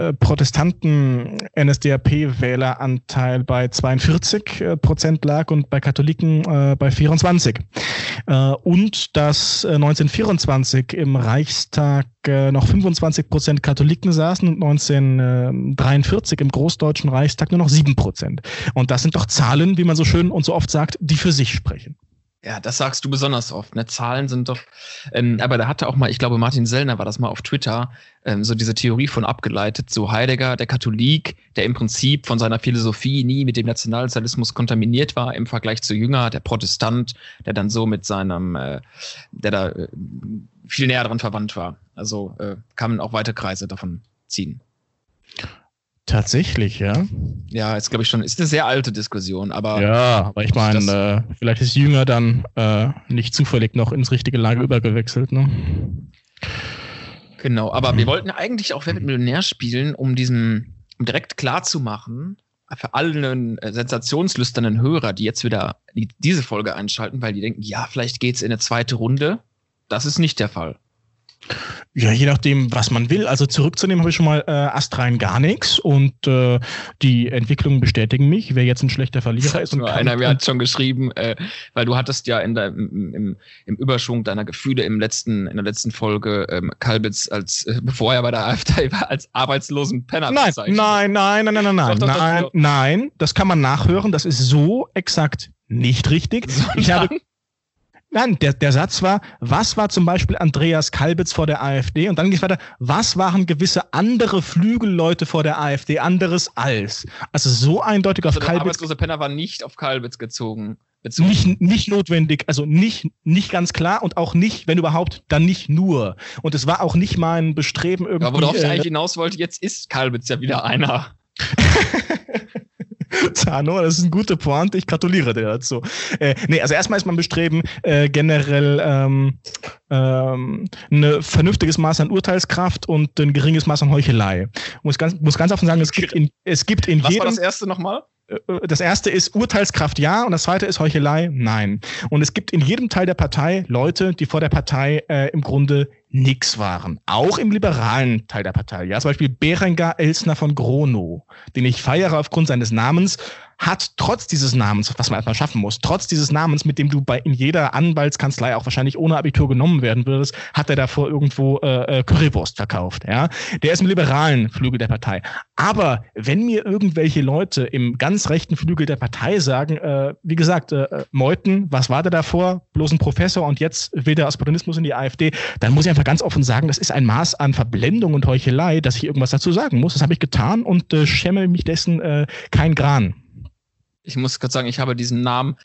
Protestanten-NSDAP-Wähleranteil bei 42% lag und bei Katholiken bei 24%. Und dass 1924 im Reichstag noch 25% Katholiken saßen und 1943 im Großdeutschen Reichstag nur noch 7%. Und das sind doch Zahlen, wie man so schön und so oft sagt, die für sich sprechen.
Ja, das sagst du besonders oft, ne? Zahlen sind doch, aber da hatte auch mal, ich glaube Martin Sellner war das mal auf Twitter, so diese Theorie von abgeleitet, so Heidegger, der Katholik, der im Prinzip von seiner Philosophie nie mit dem Nationalsozialismus kontaminiert war, im Vergleich zu Jünger, der Protestant, der dann so mit seinem, der da viel näher dran verwandt war. Also kann man auch weite Kreise davon ziehen.
Tatsächlich, ja.
Ja, ist glaube ich schon, ist eine sehr alte Diskussion, aber...
Ja, aber ich meine, vielleicht ist Jünger dann nicht zufällig noch ins richtige Lager übergewechselt, ne?
Genau, aber wir wollten eigentlich auch Wer wird Millionär spielen, um direkt klar zu machen, für alle sensationslüsternen Hörer, die jetzt wieder diese Folge einschalten, weil die denken, ja, vielleicht geht's in eine zweite Runde. Das ist nicht der Fall.
Ja, je nachdem, was man will. Also zurückzunehmen habe ich schon mal astrein gar nichts und die Entwicklungen bestätigen mich, wer jetzt ein schlechter Verlierer ist.
Und einer mir hat schon geschrieben, weil du hattest ja im Überschwung deiner Gefühle in der letzten Folge Kalbitz bevor er bei der AfD war, als arbeitslosen Penner bezeichnet.
Nein, das kann man nachhören, das ist so exakt nicht richtig. Nein, der Satz war, was war zum Beispiel Andreas Kalbitz vor der AfD? Und dann geht es weiter, was waren gewisse andere Flügelleute vor der AfD anderes als? Also so eindeutig auf
Kalbitz. Der arbeitslose Penner war nicht auf Kalbitz bezogen.
Nicht notwendig, also nicht ganz klar und auch nicht, wenn überhaupt, dann nicht nur. Und es war auch nicht mein Bestreben irgendwie...
Aber worauf ich eigentlich hinaus wollte, jetzt ist Kalbitz ja wieder einer.
Zano, das ist eine gute Pointe, ich gratuliere dir dazu. Also erstmal ist mein Bestreben generell ein vernünftiges Maß an Urteilskraft und ein geringes Maß an Heuchelei. Muss ganz offen sagen, es gibt in jedem...
Was war das erste nochmal?
Das erste ist Urteilskraft ja und das zweite ist Heuchelei nein. Und es gibt in jedem Teil der Partei Leute, die vor der Partei im Grunde nix waren. Auch im liberalen Teil der Partei. Ja, zum Beispiel Berengar Elsner von Gronow, den ich feiere aufgrund seines Namens, hat trotz dieses Namens, was man erstmal schaffen muss, trotz dieses Namens, mit dem du in jeder Anwaltskanzlei auch wahrscheinlich ohne Abitur genommen werden würdest, hat er davor irgendwo Currywurst verkauft. Ja? Der ist im liberalen Flügel der Partei. Aber wenn mir irgendwelche Leute im ganz rechten Flügel der Partei sagen, wie gesagt, Meuthen, was war der davor? Bloß ein Professor und jetzt will der aus Populismus in die AfD, dann muss ich einfach ganz offen sagen, das ist ein Maß an Verblendung und Heuchelei, dass ich irgendwas dazu sagen muss. Das habe ich getan und schäme mich dessen kein Gran.
Ich muss kurz sagen, ich habe diesen Namen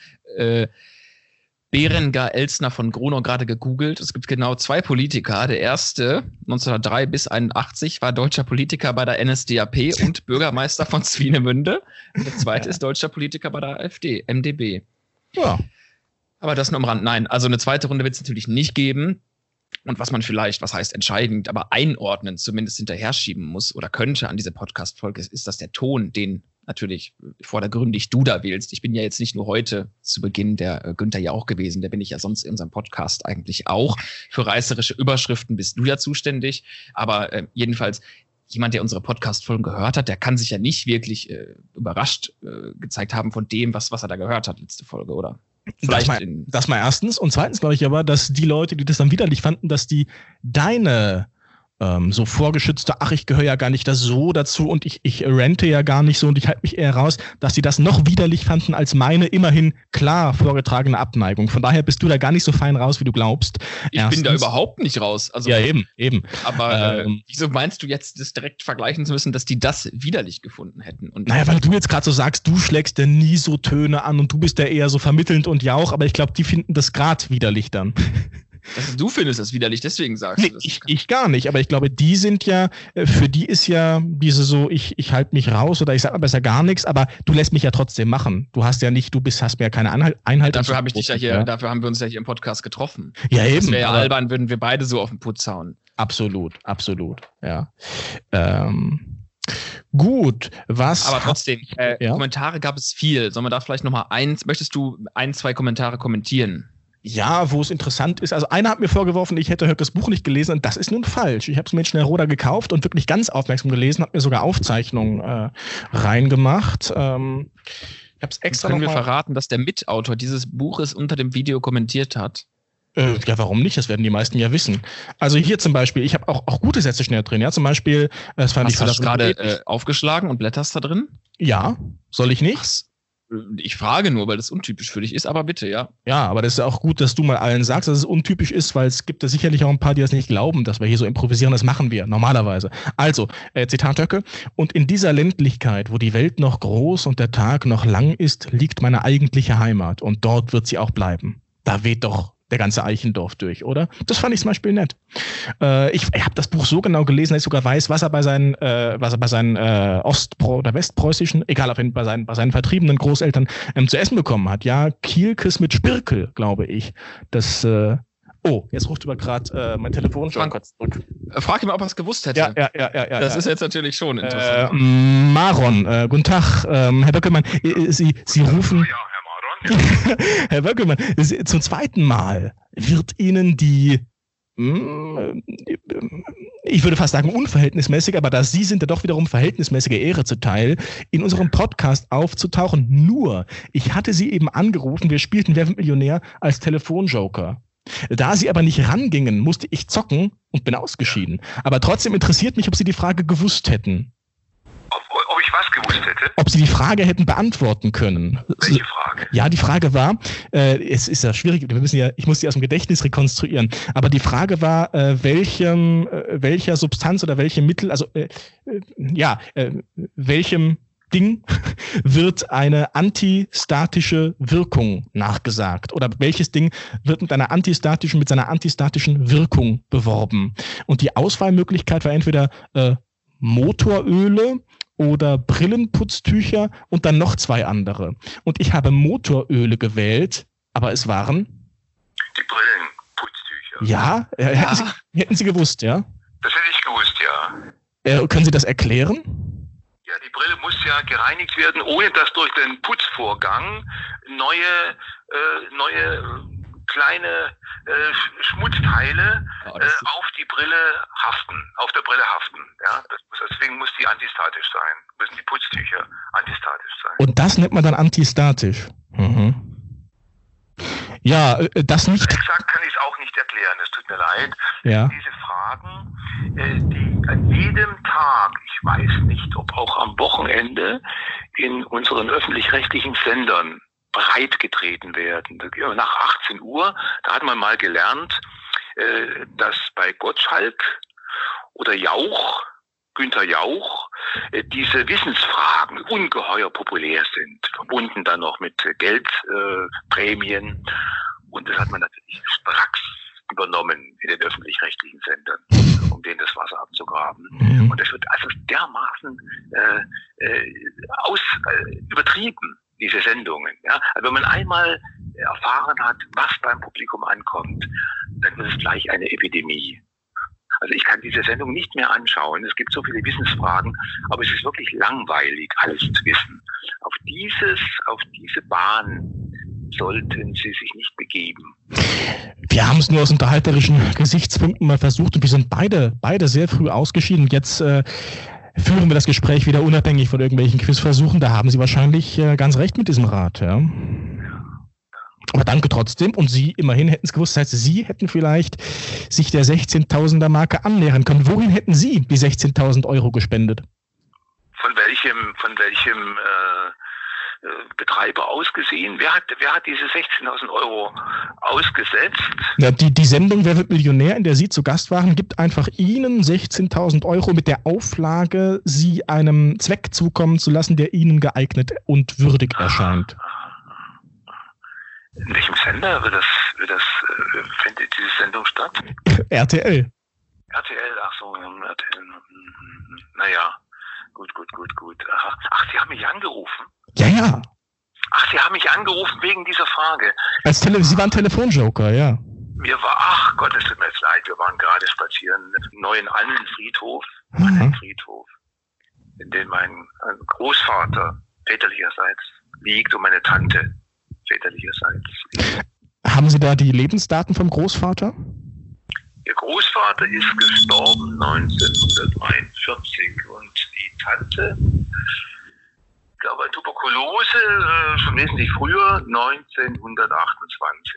Berengar Elstner von Gronau gerade gegoogelt. Es gibt genau 2 Politiker. Der erste, 1903 bis 81, war deutscher Politiker bei der NSDAP und Bürgermeister von Swinemünde. Und der zweite ist deutscher Politiker bei der AfD, MdB.
Ja.
Aber das nur am Rand. Nein, also eine zweite Runde wird es natürlich nicht geben. Und was man vielleicht, was heißt entscheidend, aber einordnen, zumindest hinterher schieben muss oder könnte an diese Podcast-Folge, ist, dass der Ton, den natürlich vordergründig du da wählst. Ich bin ja jetzt nicht nur heute zu Beginn der Günther Jauch gewesen, der bin ich ja sonst in unserem Podcast eigentlich auch. Für reißerische Überschriften bist du ja zuständig. Aber jedenfalls, jemand, der unsere Podcast-Folgen gehört hat, der kann sich ja nicht überrascht gezeigt haben von dem, was er da gehört hat, letzte Folge, oder?
Das mal erstens. Und zweitens glaube ich aber, dass die Leute, die das dann widerlich fanden, dass die deine so vorgeschützte, ich gehöre ja gar nicht so dazu und ich rente ja gar nicht so und ich halte mich eher raus, dass die das noch widerlich fanden als meine immerhin klar vorgetragene Abneigung. Von daher bist du da gar nicht so fein raus, wie du glaubst.
Ich bin da überhaupt nicht raus. Also,
ja, eben.
Aber wieso meinst du jetzt, das direkt vergleichen zu müssen, dass die das widerlich gefunden hätten? Und
naja, weil du jetzt gerade so sagst, du schlägst ja nie so Töne an und du bist ja eher so vermittelnd und Jauch, aber ich glaube, die finden das gerade widerlich dann.
Du findest das widerlich, deswegen sagst du das.
Ich gar nicht, aber ich glaube, die sind ja, für die ist ja diese so, ich halte mich raus oder ich sag mal besser gar nichts, aber du lässt mich ja trotzdem machen. Du hast ja nicht, hast mir ja keine Einheit.
Dafür haben wir uns ja hier im Podcast getroffen.
Ja, eben.
Das wäre ja albern, würden wir beide so auf den Putz hauen.
Absolut, ja. Gut, was...
Aber trotzdem, Kommentare gab es viel. Sollen wir da vielleicht nochmal möchtest du 2 Kommentare kommentieren?
Ja, wo es interessant ist. Also einer hat mir vorgeworfen, ich hätte Höckes Buch nicht gelesen und das ist nun falsch. Ich habe es mir in Schnellroda gekauft und wirklich ganz aufmerksam gelesen, habe mir sogar Aufzeichnungen reingemacht. Ich habe es extra
Können wir verraten, dass der Mitautor dieses Buches unter dem Video kommentiert hat?
Ja, warum nicht? Das werden die meisten ja wissen. Also hier zum Beispiel, ich habe auch gute Sätze schnell drin. Ja, zum Beispiel, das fand
Hast du das gerade aufgeschlagen und blätterst da drin?
Ja, soll ich nicht?
Ich frage nur, weil das untypisch für dich ist, aber bitte, ja.
Ja, aber das ist auch gut, dass du mal allen sagst, dass es untypisch ist, weil es gibt da sicherlich auch ein paar, die das nicht glauben, dass wir hier so improvisieren. Das machen wir normalerweise. Also, Zitat Höcke. Und in dieser Ländlichkeit, wo die Welt noch groß und der Tag noch lang ist, liegt meine eigentliche Heimat und dort wird sie auch bleiben. Da weht doch der ganze Eichendorf durch, oder? Das fand ich zum Beispiel nett. Ich habe das Buch so genau gelesen, dass ich sogar weiß, was er bei seinen oder westpreußischen, egal, auf jeden Fall bei seinen vertriebenen Großeltern zu essen bekommen hat. Ja, Kielkes mit Spirkel, glaube ich. Das, jetzt ruft über gerade mein Telefon schon kurz zurück.
Frag ihn mal, ob er es gewusst hätte.
Ja.
Das ist jetzt natürlich schon interessant.
Maron, guten Tag, Herr Böckelmann. Sie rufen... Ja. Herr Wöckelmann, zum zweiten Mal wird Ihnen die, ich würde fast sagen unverhältnismäßig, aber da Sie sind ja doch wiederum verhältnismäßige Ehre zuteil, in unserem Podcast aufzutauchen. Nur, ich hatte Sie eben angerufen, wir spielten Wer wird Millionär als Telefonjoker. Da Sie aber nicht rangingen, musste ich zocken und bin ausgeschieden. Aber trotzdem interessiert mich, ob Sie die Frage gewusst hätten.
Ob ich was gewusst hätte?
Ob Sie die Frage hätten beantworten können.
Welche Frage?
Ja, die Frage war, es ist ja schwierig, ich muss die aus dem Gedächtnis rekonstruieren, aber die Frage war, welcher Substanz oder welchem Mittel, welchem Ding wird eine antistatische Wirkung nachgesagt? Oder welches Ding wird mit seiner antistatischen Wirkung beworben? Und die Auswahlmöglichkeit war entweder Motoröle oder Brillenputztücher und dann noch 2 andere. Und ich habe Motoröle gewählt, aber es waren...
Die Brillenputztücher.
Ja, hätten Sie gewusst, ja?
Das hätte ich gewusst, ja.
Können Sie das erklären?
Ja, die Brille muss ja gereinigt werden, ohne dass durch den Putzvorgang neue kleine Schmutzteile auf die Brille haften, auf der Brille haften. Ja? Deswegen muss die antistatisch sein, müssen die Putztücher antistatisch sein.
Und das nennt man dann antistatisch? Mhm. Ja, das nicht...
Exakt kann ich es auch nicht erklären, es tut mir leid.
Ja.
Diese Fragen, die an jedem Tag, ich weiß nicht, ob auch am Wochenende, in unseren öffentlich-rechtlichen Sendern breit getreten werden. Nach 18 Uhr, da hat man mal gelernt, dass bei Gottschalk oder Jauch, Günther Jauch, diese Wissensfragen ungeheuer populär sind, verbunden dann noch mit Geldprämien. Und das hat man natürlich stracks übernommen in den öffentlich-rechtlichen Sendern, um denen das Wasser abzugraben. Und das wird also dermaßen übertrieben, diese Sendungen. Ja? Also wenn man einmal erfahren hat, was beim Publikum ankommt, dann wird es gleich eine Epidemie. Also ich kann diese Sendung nicht mehr anschauen. Es gibt so viele Wissensfragen, aber es ist wirklich langweilig, alles zu wissen. Auf diese Bahn sollten Sie sich nicht begeben.
Wir haben es nur aus unterhalterischen Gesichtspunkten mal versucht und wir sind beide sehr früh ausgeschieden. Jetzt führen wir das Gespräch wieder unabhängig von irgendwelchen Quizversuchen. Da haben Sie wahrscheinlich ganz recht mit diesem Rat, ja. Aber danke trotzdem. Und Sie immerhin hätten es gewusst. Das heißt, Sie hätten vielleicht sich der 16.000er Marke annähern können. Wohin hätten Sie die 16.000 Euro gespendet?
Von welchem Betreiber ausgesehen? Wer hat diese 16.000 Euro ausgesetzt?
Ja, die Sendung Wer wird Millionär, in der Sie zu Gast waren, gibt einfach Ihnen 16.000 Euro mit der Auflage, Sie einem Zweck zukommen zu lassen, der Ihnen geeignet und würdig erscheint.
In welchem Sender findet diese Sendung statt?
RTL.
RTL, ach so, RTL. Naja, gut. Ach, Sie haben mich angerufen?
Ja.
Ach, Sie haben mich angerufen wegen dieser Frage.
Sie waren Telefonjoker, ja.
Ach Gott, es tut mir jetzt leid, wir waren gerade spazieren im neuen Annenfriedhof, in dem mein Großvater väterlicherseits liegt und meine Tante väterlicherseits liegt.
Haben Sie da die Lebensdaten vom Großvater?
Ihr Großvater ist gestorben 1943 und die Tante, ich glaube, an Tuberkulose schon wesentlich früher, 1928.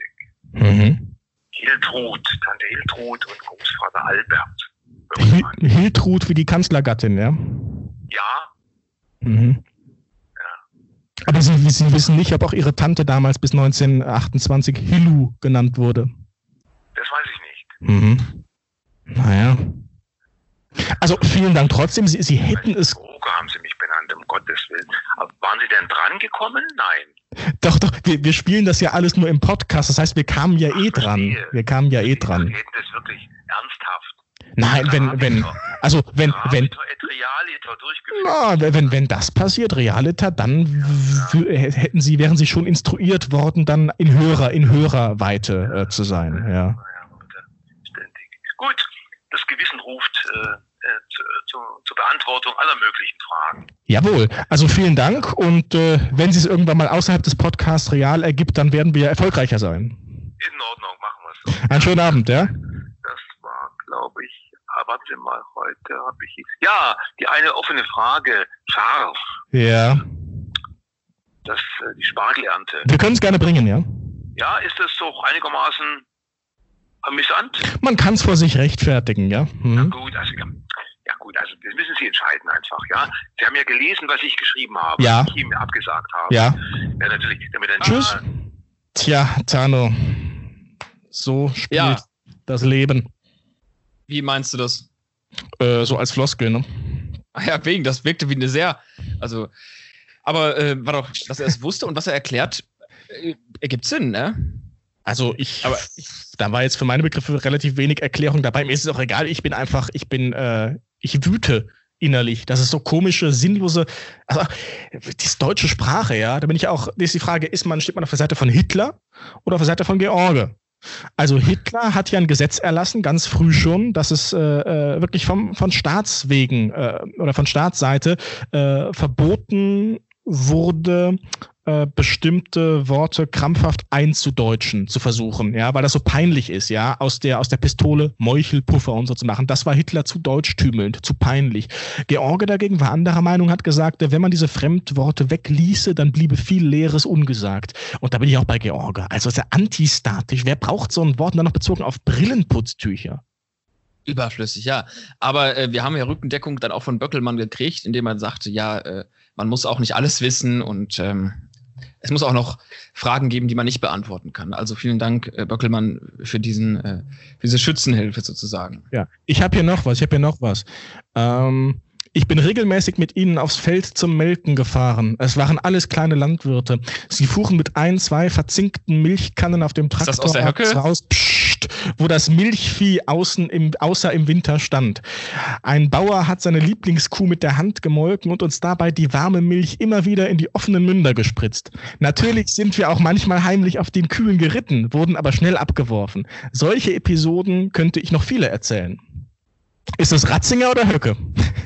Tante Hiltrud und Großvater Albert.
Hiltrud wie die Kanzlergattin, ja?
Ja.
Ja. Aber Sie wissen nicht, ob auch Ihre Tante damals bis 1928 Hilu genannt wurde.
Das weiß ich nicht.
Naja. Also vielen Dank trotzdem. Sie hätten es...
Haben Sie mich benannt, um Gottes Willen. Aber waren Sie denn dran gekommen? Nein.
Doch, wir spielen das ja alles nur im Podcast. Das heißt, wir kamen ja dran.
Sie hätten das wirklich ernsthaft.
Nein, wenn das passiert, Realiter, dann wären Sie schon instruiert worden, dann in Hörerweite zu sein. Ja.
Ständig. Gut, das Gewissen ruft zur Beantwortung aller möglichen Fragen.
Jawohl, also vielen Dank und wenn es irgendwann mal außerhalb des Podcasts real ergibt, dann werden wir erfolgreicher sein.
In Ordnung, machen wir es so.
Einen schönen Abend, ja?
Das war, glaube ich, warte mal, heute habe ich... Ja, die eine offene Frage, scharf.
Ja.
Die Spargelernte.
Wir können es gerne bringen, ja?
Ja, ist das doch einigermaßen amüsant?
Man kann es vor sich rechtfertigen, ja?
Na gut, also das müssen Sie entscheiden einfach, ja. Sie haben ja gelesen, was ich geschrieben habe, was ich Ihnen abgesagt habe.
Ja.
Ja, natürlich. Damit
Tschüss. Tja, Tano, so spielt das Leben.
Wie meinst du das?
So als Floskel, ne?
Ach ja, das wirkte wie eine sehr, aber war doch, dass er es wusste und was er erklärt, ergibt Sinn, ne?
Also da war jetzt für meine Begriffe relativ wenig Erklärung dabei. Mir ist es auch egal, ich wüte innerlich. Das ist so komische, sinnlose, also die deutsche Sprache, ja, da ist die Frage, steht man auf der Seite von Hitler oder auf der Seite von George? Also Hitler hat ja ein Gesetz erlassen, ganz früh schon, dass es wirklich von Staatswegen oder von Staatsseite verboten wurde, bestimmte Worte krampfhaft einzudeutschen, zu versuchen, ja, weil das so peinlich ist, ja, aus der Pistole Meuchelpuffer und so zu machen. Das war Hitler zu deutschtümelnd, zu peinlich. George dagegen war anderer Meinung, hat gesagt, wenn man diese Fremdworte wegließe, dann bliebe viel Leeres ungesagt. Und da bin ich auch bei George. Also ist er antistatisch. Wer braucht so ein Wort dann noch bezogen auf Brillenputztücher?
Überflüssig, ja. Aber wir haben ja Rückendeckung dann auch von Böckelmann gekriegt, indem man sagte, ja, man muss auch nicht alles wissen und es muss auch noch Fragen geben, die man nicht beantworten kann. Also vielen Dank, Böckelmann, für diese Schützenhilfe sozusagen.
Ja, ich habe hier noch was. Ich bin regelmäßig mit ihnen aufs Feld zum Melken gefahren. Es waren alles kleine Landwirte. Sie fuhren mit 1, 2 verzinkten Milchkannen auf dem Traktor
ist das aus der Höcke?
Raus, wo das Milchvieh außer im Winter stand. Ein Bauer hat seine Lieblingskuh mit der Hand gemolken und uns dabei die warme Milch immer wieder in die offenen Münder gespritzt. Natürlich sind wir auch manchmal heimlich auf den Kühen geritten, wurden aber schnell abgeworfen. Solche Episoden könnte ich noch viele erzählen. Ist das Ratzinger oder Höcke?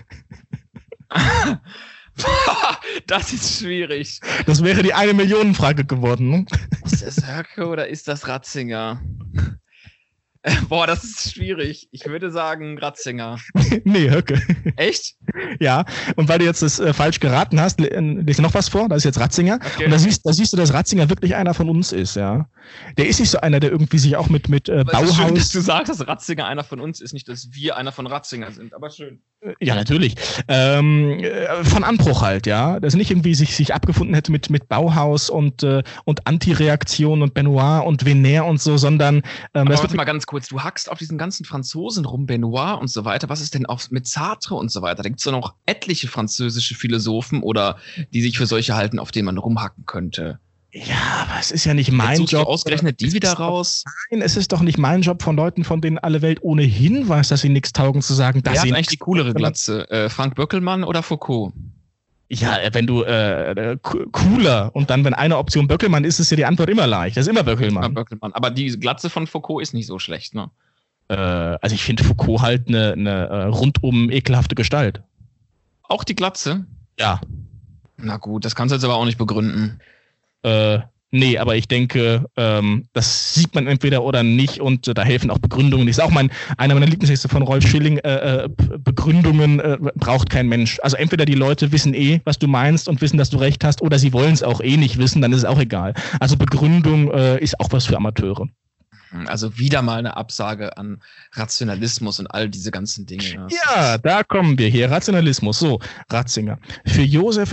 Das ist schwierig.
Das wäre die 1-Millionen-Frage geworden. Ne?
Ist das Höcke oder ist das Ratzinger? Boah, das ist schwierig. Ich würde sagen Ratzinger.
Nee, Höcke.
Echt?
Ja, und weil du jetzt das falsch geraten hast, lese noch was vor, da ist jetzt Ratzinger.
Okay.
Und da siehst du, dass Ratzinger wirklich einer von uns ist, ja. Der ist nicht so einer, der irgendwie sich auch mit Bauhaus...
Schön, dass du sagst, dass Ratzinger einer von uns ist, nicht, dass wir einer von Ratzinger sind, aber schön.
Ja, natürlich. Von Anbruch halt, ja. Dass nicht irgendwie sich abgefunden hätte mit Bauhaus und Antireaktion und Benoit und Venère und so, sondern...
aber warte mal ganz kurz, du hackst auf diesen ganzen Franzosen rum, Benoit und so weiter. Was ist denn auch mit Sartre und so weiter? Da gibt es doch noch etliche französische Philosophen oder die sich für solche halten, auf denen man rumhacken könnte.
Ja, aber es ist ja nicht mein Job.
Du ausgerechnet die wieder raus?
Nein, es ist doch nicht mein Job von Leuten, von denen alle Welt ohnehin weiß, dass sie nichts taugen, zu sagen, dass
Wer
sie
hat eigentlich die coolere Glatze? Frank Böckelmann oder Foucault?
Ja, wenn du cooler und dann, wenn eine Option Böckelmann ist, ist ja die Antwort immer leicht. Das ist immer Böckelmann.
Ja, Böckelmann. Aber die Glatze von Foucault ist nicht so schlecht, ne?
Also ich finde Foucault halt eine rundum ekelhafte Gestalt.
Auch die Glatze?
Ja.
Na gut, das kannst du jetzt aber auch nicht begründen.
Nee, aber ich denke, das sieht man entweder oder nicht und da helfen auch Begründungen. Das ist auch einer meiner Lieblingstexte von Rolf Schilling. Begründungen braucht kein Mensch. Also entweder die Leute wissen was du meinst und wissen, dass du recht hast, oder sie wollen es auch nicht wissen, dann ist es auch egal. Also Begründung ist auch was für Amateure.
Also wieder mal eine Absage an Rationalismus und all diese ganzen Dinge.
Ja, da kommen wir hier. Rationalismus. So, Ratzinger. Für Josef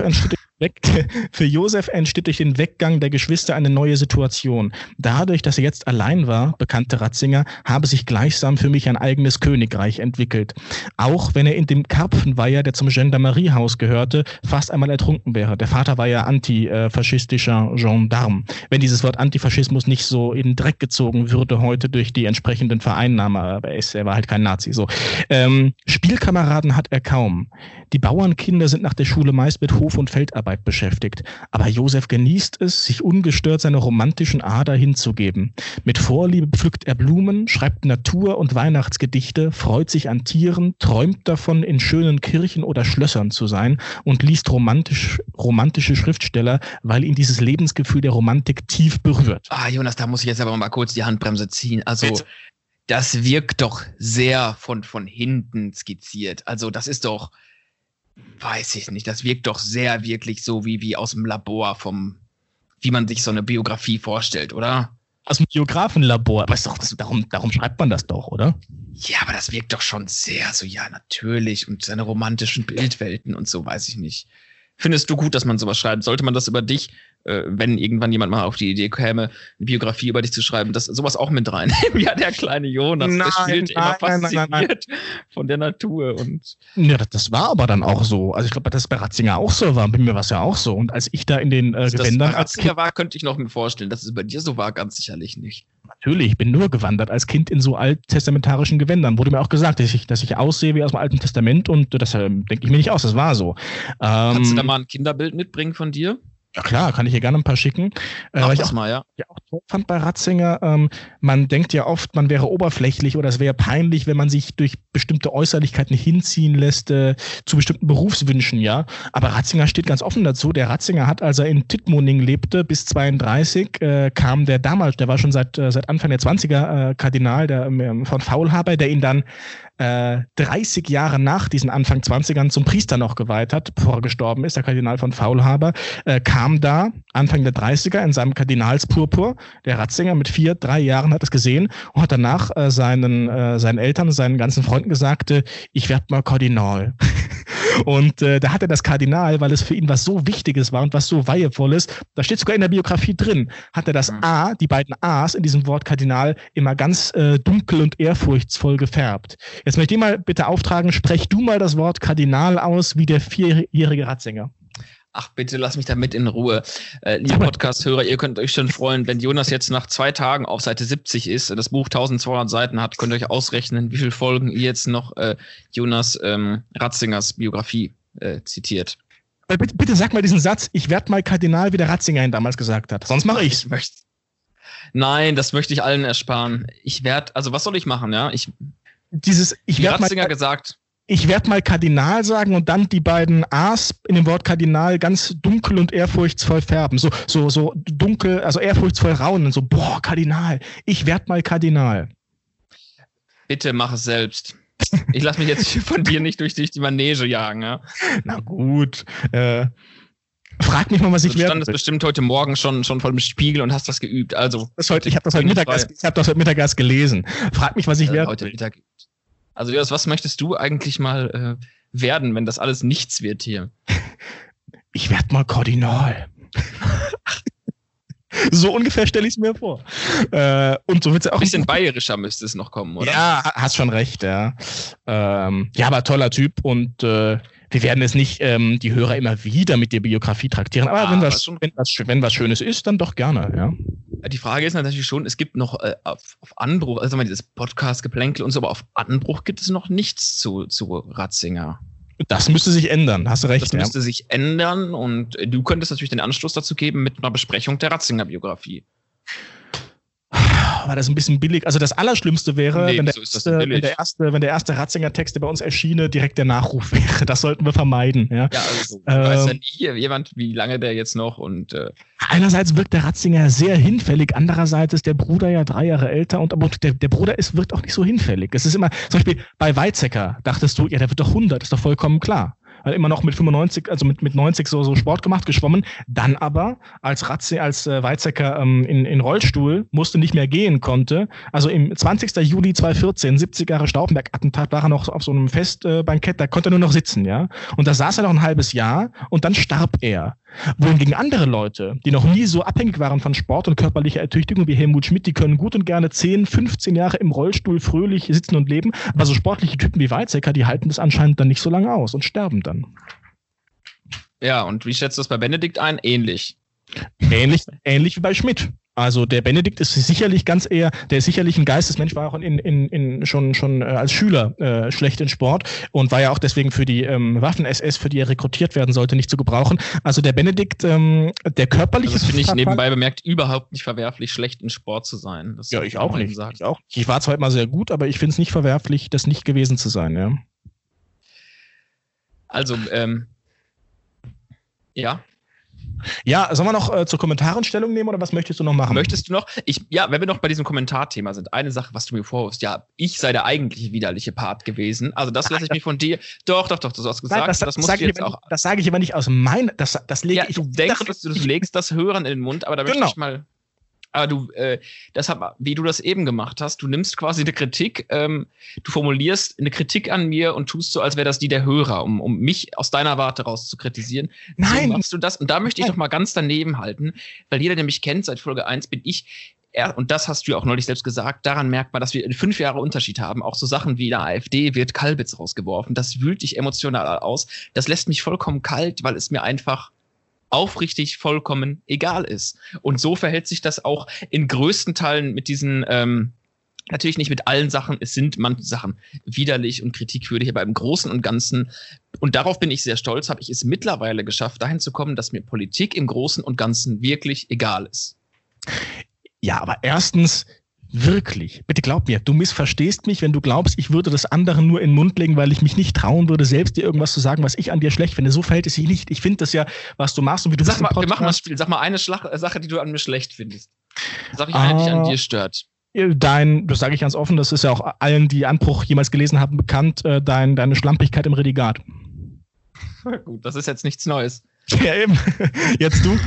entsteht durch den Weggang der Geschwister eine neue Situation. Dadurch, dass er jetzt allein war, bekannte Ratzinger, habe sich gleichsam für mich ein eigenes Königreich entwickelt. Auch wenn er in dem Karpfenweiher, der zum Gendarmeriehaus gehörte, fast einmal ertrunken wäre. Der Vater war ja antifaschistischer Gendarm. Wenn dieses Wort Antifaschismus nicht so in den Dreck gezogen würde heute durch die entsprechenden Vereinnahme, aber er war halt kein Nazi. So. Spielkameraden hat er kaum. Die Bauernkinder sind nach der Schule meist mit Hof- und Feldarbeit beschäftigt. Aber Josef genießt es, sich ungestört seiner romantischen Ader hinzugeben. Mit Vorliebe pflückt er Blumen, schreibt Natur- und Weihnachtsgedichte, freut sich an Tieren, träumt davon, in schönen Kirchen oder Schlössern zu sein und liest romantische Schriftsteller, weil ihn dieses Lebensgefühl der Romantik tief berührt.
Ah, Jonas, da muss ich jetzt aber mal kurz die Handbremse ziehen. Also, das wirkt doch sehr von hinten skizziert. Also, das ist doch, weiß ich nicht, das wirkt doch sehr wirklich so wie aus dem Labor wie man sich so eine Biografie vorstellt, oder?
Aus dem Biografenlabor, aber ist doch, darum schreibt man das doch, oder?
Ja, aber das wirkt doch schon sehr so, ja, natürlich und seine romantischen Bildwelten und so, weiß ich nicht. Findest du gut, dass man sowas schreibt? Sollte man das über dich, wenn irgendwann jemand mal auf die Idee käme, eine Biografie über dich zu schreiben, das sowas auch mit rein? Ja, der kleine Jonas, der spielt immer fasziniert von der Natur. Und
ja, das war aber dann auch so. Also ich glaube, dass das bei Ratzinger auch so war. Bei mir war es ja auch so. Und als ich da in den Gewändern...
Bei Ratzinger war, könnte ich noch mir vorstellen. Dass es bei dir so war, ganz sicherlich nicht.
Natürlich, ich bin nur gewandert als Kind in so alttestamentarischen Gewändern. Wurde mir auch gesagt, dass ich aussehe wie aus dem Alten Testament und das denke ich mir nicht aus, das war so.
Kannst du da mal ein Kinderbild mitbringen von dir?
Ja klar, kann ich hier gerne ein paar schicken.
Mach
Was
das
ich
mal, ja.
auch toll fand bei Ratzinger, man denkt ja oft, man wäre oberflächlich oder es wäre peinlich, wenn man sich durch bestimmte Äußerlichkeiten hinziehen lässt zu bestimmten Berufswünschen, ja. Aber Ratzinger steht ganz offen dazu. Der Ratzinger hat, als er in Tittmoning lebte, bis 32, kam der damals, der war schon seit Anfang der 20er Kardinal von Faulhaber, der ihn dann 30 Jahre nach diesen Anfang 20ern zum Priester noch geweiht hat, bevor er gestorben ist, der Kardinal von Faulhaber, kam da Anfang der 30er in seinem Kardinalspurpur. Der Ratzinger mit 3 Jahren hat es gesehen und hat danach seinen Eltern und seinen ganzen Freunden gesagt, ich werde mal Kardinal. Und da hat er das Kardinal, weil es für ihn was so Wichtiges war und was so Weihevolles, da steht sogar in der Biografie drin, hat er das A, die beiden A's in diesem Wort Kardinal immer ganz dunkel und ehrfurchtsvoll gefärbt. Jetzt möchte ich mal bitte auftragen, sprech du mal das Wort Kardinal aus wie der 4-jährige Ratzinger.
Ach, bitte lass mich damit in Ruhe. Liebe Podcast-Hörer, ihr könnt euch schon freuen, wenn Jonas jetzt nach 2 Tagen auf Seite 70 ist, das Buch 1200 Seiten hat, könnt ihr euch ausrechnen, wie viele Folgen ihr jetzt noch Jonas Ratzingers Biografie zitiert.
Bitte sag mal diesen Satz, ich werde mal Kardinal, wie der Ratzinger ihn damals gesagt hat. Sonst mache ich's.
Nein, das möchte ich allen ersparen. Also was soll ich machen, ja?
Wie
Ratzinger gesagt.
Ich werde mal Kardinal sagen und dann die beiden A's in dem Wort Kardinal ganz dunkel und ehrfurchtsvoll färben. So dunkel, also ehrfurchtsvoll raunen. So, boah, Kardinal. Ich werde mal Kardinal.
Bitte mach es selbst. Ich lasse mich jetzt von dir nicht durch die Manege jagen. Ja?
Na gut. Frag mich mal, was ich werde. Du standest
bestimmt heute Morgen schon vor dem Spiegel und hast das geübt. Also,
ich habe das heute Mittag erst gelesen. Frag mich, was ich werde.
Heute Mittag. Also, Jonas, was möchtest du eigentlich mal werden, wenn das alles nichts wird hier?
Ich werde mal Kardinal. So ungefähr stelle ich es mir vor. Und so wird's auch.
Ein bisschen bayerischer müsste es noch kommen, oder?
Ja, hast schon recht, ja. Ja, aber toller Typ und wir werden es nicht die Hörer immer wieder mit der Biografie traktieren, aber wenn was Schönes ist, dann doch gerne, ja.
Die Frage ist natürlich schon, es gibt noch auf Anbruch, also dieses Podcast-Geplänkel und so, aber auf Anbruch gibt es noch nichts zu Ratzinger.
Das müsste sich ändern, hast du recht.
Das müsste sich ändern und du könntest natürlich den Anschluss dazu geben mit einer Besprechung der Ratzinger-Biografie.
War das ein bisschen billig? Also das Allerschlimmste wäre, wenn der erste Ratzinger-Text, der bei uns erschiene, direkt der Nachruf wäre. Das sollten wir vermeiden. Ja,
also weiß ja nie jemand, wie lange der jetzt noch und
einerseits wirkt der Ratzinger sehr hinfällig, andererseits ist der Bruder ja 3 Jahre älter und der Bruder wirkt auch nicht so hinfällig. Es ist immer, zum Beispiel bei Weizsäcker dachtest du, ja, der wird doch 100, ist doch vollkommen klar. Immer noch mit 95, also mit 90 so Sport gemacht, geschwommen. Dann aber, als Weizsäcker in Rollstuhl musste, nicht mehr gehen konnte. Also im 20. Juli 2014, 70 Jahre Stauffenberg-Attentat, war er noch auf so einem Festbankett, da konnte er nur noch sitzen, ja. Und da saß er noch ein halbes Jahr und dann starb er. Wohingegen andere Leute, die noch nie so abhängig waren von Sport und körperlicher Ertüchtigung wie Helmut Schmidt, die können gut und gerne 10, 15 Jahre im Rollstuhl fröhlich sitzen und leben. Aber so sportliche Typen wie Weizsäcker, die halten das anscheinend dann nicht so lange aus und sterben dann.
Ja, und wie schätzt du das bei Benedikt ein? Ähnlich
wie bei Schmidt. Also der Benedikt ist sicherlich der ist sicherlich ein Geistesmensch, war auch schon als Schüler schlecht in Sport und war ja auch deswegen für die Waffen-SS, für die er rekrutiert werden sollte, nicht zu gebrauchen. Also der Benedikt, der körperliche...
Also das finde ich nebenbei bemerkt überhaupt nicht verwerflich, schlecht in Sport zu sein.
Das ich auch nicht. Ich war zwar heute mal sehr gut, aber ich finde es nicht verwerflich, das nicht gewesen zu sein. Ja.
Also, ja.
Ja, sollen wir noch zur Kommentaren Stellung nehmen oder was möchtest du noch machen?
Möchtest du noch? Wenn wir noch bei diesem Kommentarthema sind, eine Sache, was du mir vorwirfst, ja, ich sei der eigentliche widerliche Part gewesen. Also das lasse ich mir von dir. Doch, du hast gesagt,
nein, das musst du jetzt auch. Das sage ich aber nicht aus meinem. Das lege ich.
Du denkst, du legst das Hörern in den Mund, aber da möchte ich mal. Aber wie du das eben gemacht hast, du nimmst quasi eine Kritik, du formulierst eine Kritik an mir und tust so, als wäre das die der Hörer, um mich aus deiner Warte raus zu kritisieren.
Nein.
So machst du das. Und da möchte ich doch mal ganz daneben halten, weil jeder, der mich kennt, seit Folge 1 bin ich, und das hast du ja auch neulich selbst gesagt, daran merkt man, dass wir 5 Jahre Unterschied haben. Auch so Sachen wie in der AfD wird Kalbitz rausgeworfen. Das wühlt dich emotional aus. Das lässt mich vollkommen kalt, weil es mir einfach aufrichtig vollkommen egal ist. Und so verhält sich das auch in größten Teilen mit diesen Natürlich nicht mit allen Sachen, es sind manche Sachen widerlich und kritikwürdig, aber im Großen und Ganzen, und darauf bin ich sehr stolz, habe ich es mittlerweile geschafft, dahin zu kommen, dass mir Politik im Großen und Ganzen wirklich egal ist.
Ja, aber erstens, wirklich, bitte glaub mir, du missverstehst mich, wenn du glaubst, ich würde das anderen nur in den Mund legen, weil ich mich nicht trauen würde, selbst dir irgendwas zu sagen, was ich an dir schlecht finde. So verhält es sich nicht. Ich finde das ja, was du machst und wie du
Sag mal, wir machen mal ein Spiel. Sag mal eine Sache, die du an mir schlecht findest. Sag ich eine, die an dir stört.
Das sage ich ganz offen, das ist ja auch allen, die Anbruch jemals gelesen haben, bekannt, deine Schlampigkeit im Redigat.
Gut, das ist jetzt nichts Neues.
Ja, eben. Jetzt du.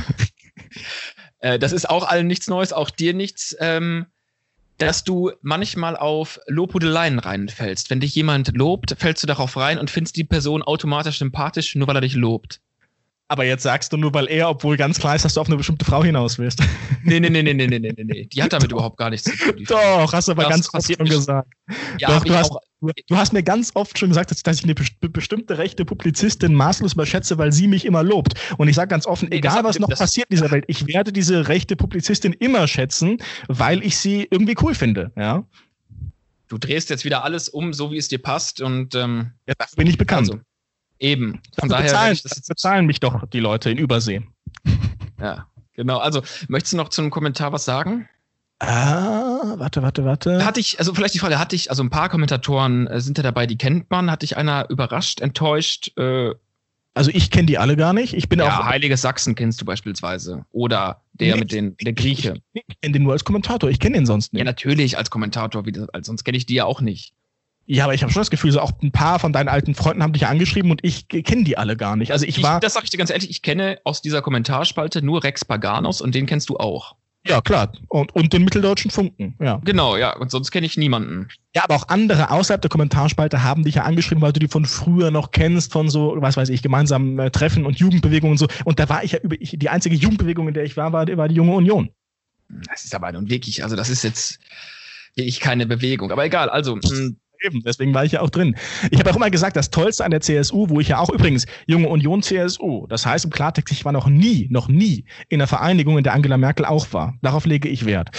Das ist auch allen nichts Neues, auch dir nichts, dass du manchmal auf Lobhudeleien reinfällst. Wenn dich jemand lobt, fällst du darauf rein und findest die Person automatisch sympathisch, nur weil er dich lobt.
Aber jetzt sagst du nur, weil obwohl ganz klar ist, dass du auf eine bestimmte Frau hinaus willst.
Nee. Die hat damit überhaupt gar nichts zu tun.
Doch, hast du aber ganz oft schon gesagt.
Ja,
doch, du hast mir ganz oft schon gesagt, dass ich eine bestimmte rechte Publizistin maßlos überschätze, weil sie mich immer lobt. Und ich sage ganz offen, egal was noch passiert in dieser Welt, ich werde diese rechte Publizistin immer schätzen, weil ich sie irgendwie cool finde. Ja.
Du drehst jetzt wieder alles um, so wie es dir passt. Und
ja, dafür bin ich bekannt.
Also, eben. Von daher
bezahlen mich doch die Leute in Übersee.
Ja, genau. Also, möchtest du noch zu einem Kommentar was sagen?
Warte.
Vielleicht die Frage, also ein paar Kommentatoren sind ja dabei, die kennt man. Hat dich einer überrascht, enttäuscht?
Also ich kenne die alle gar nicht. Ich bin auch
Heiliges Sachsen kennst du beispielsweise. Oder der Grieche.
Ich kenne den nur als Kommentator. Ich kenne den sonst nicht.
Ja, natürlich als Kommentator. Sonst kenne ich die ja auch nicht.
Ja, aber ich habe schon das Gefühl, so auch ein paar von deinen alten Freunden haben dich ja angeschrieben und ich kenne die alle gar nicht. Also
das sage ich dir ganz ehrlich, ich kenne aus dieser Kommentarspalte nur Rex Paganos und den kennst du auch.
Ja, klar. Und den Mitteldeutschen Funken, ja.
Genau, ja. Und sonst kenne ich niemanden.
Ja, aber auch andere außerhalb der Kommentarspalte haben dich ja angeschrieben, weil du die von früher noch kennst, von so, was weiß ich, gemeinsamen Treffen und Jugendbewegungen und so. Und da war ich ja die einzige Jugendbewegung, in der ich war die Junge Union.
Das ist aber nun wirklich, also das ist jetzt wirklich keine Bewegung. Aber egal, also...
Eben, deswegen war ich ja auch drin. Ich habe auch immer gesagt, das Tollste an der CSU, wo ich ja auch übrigens Junge Union CSU, das heißt im Klartext, ich war noch nie in der Vereinigung, in der Angela Merkel auch war. Darauf lege ich Wert.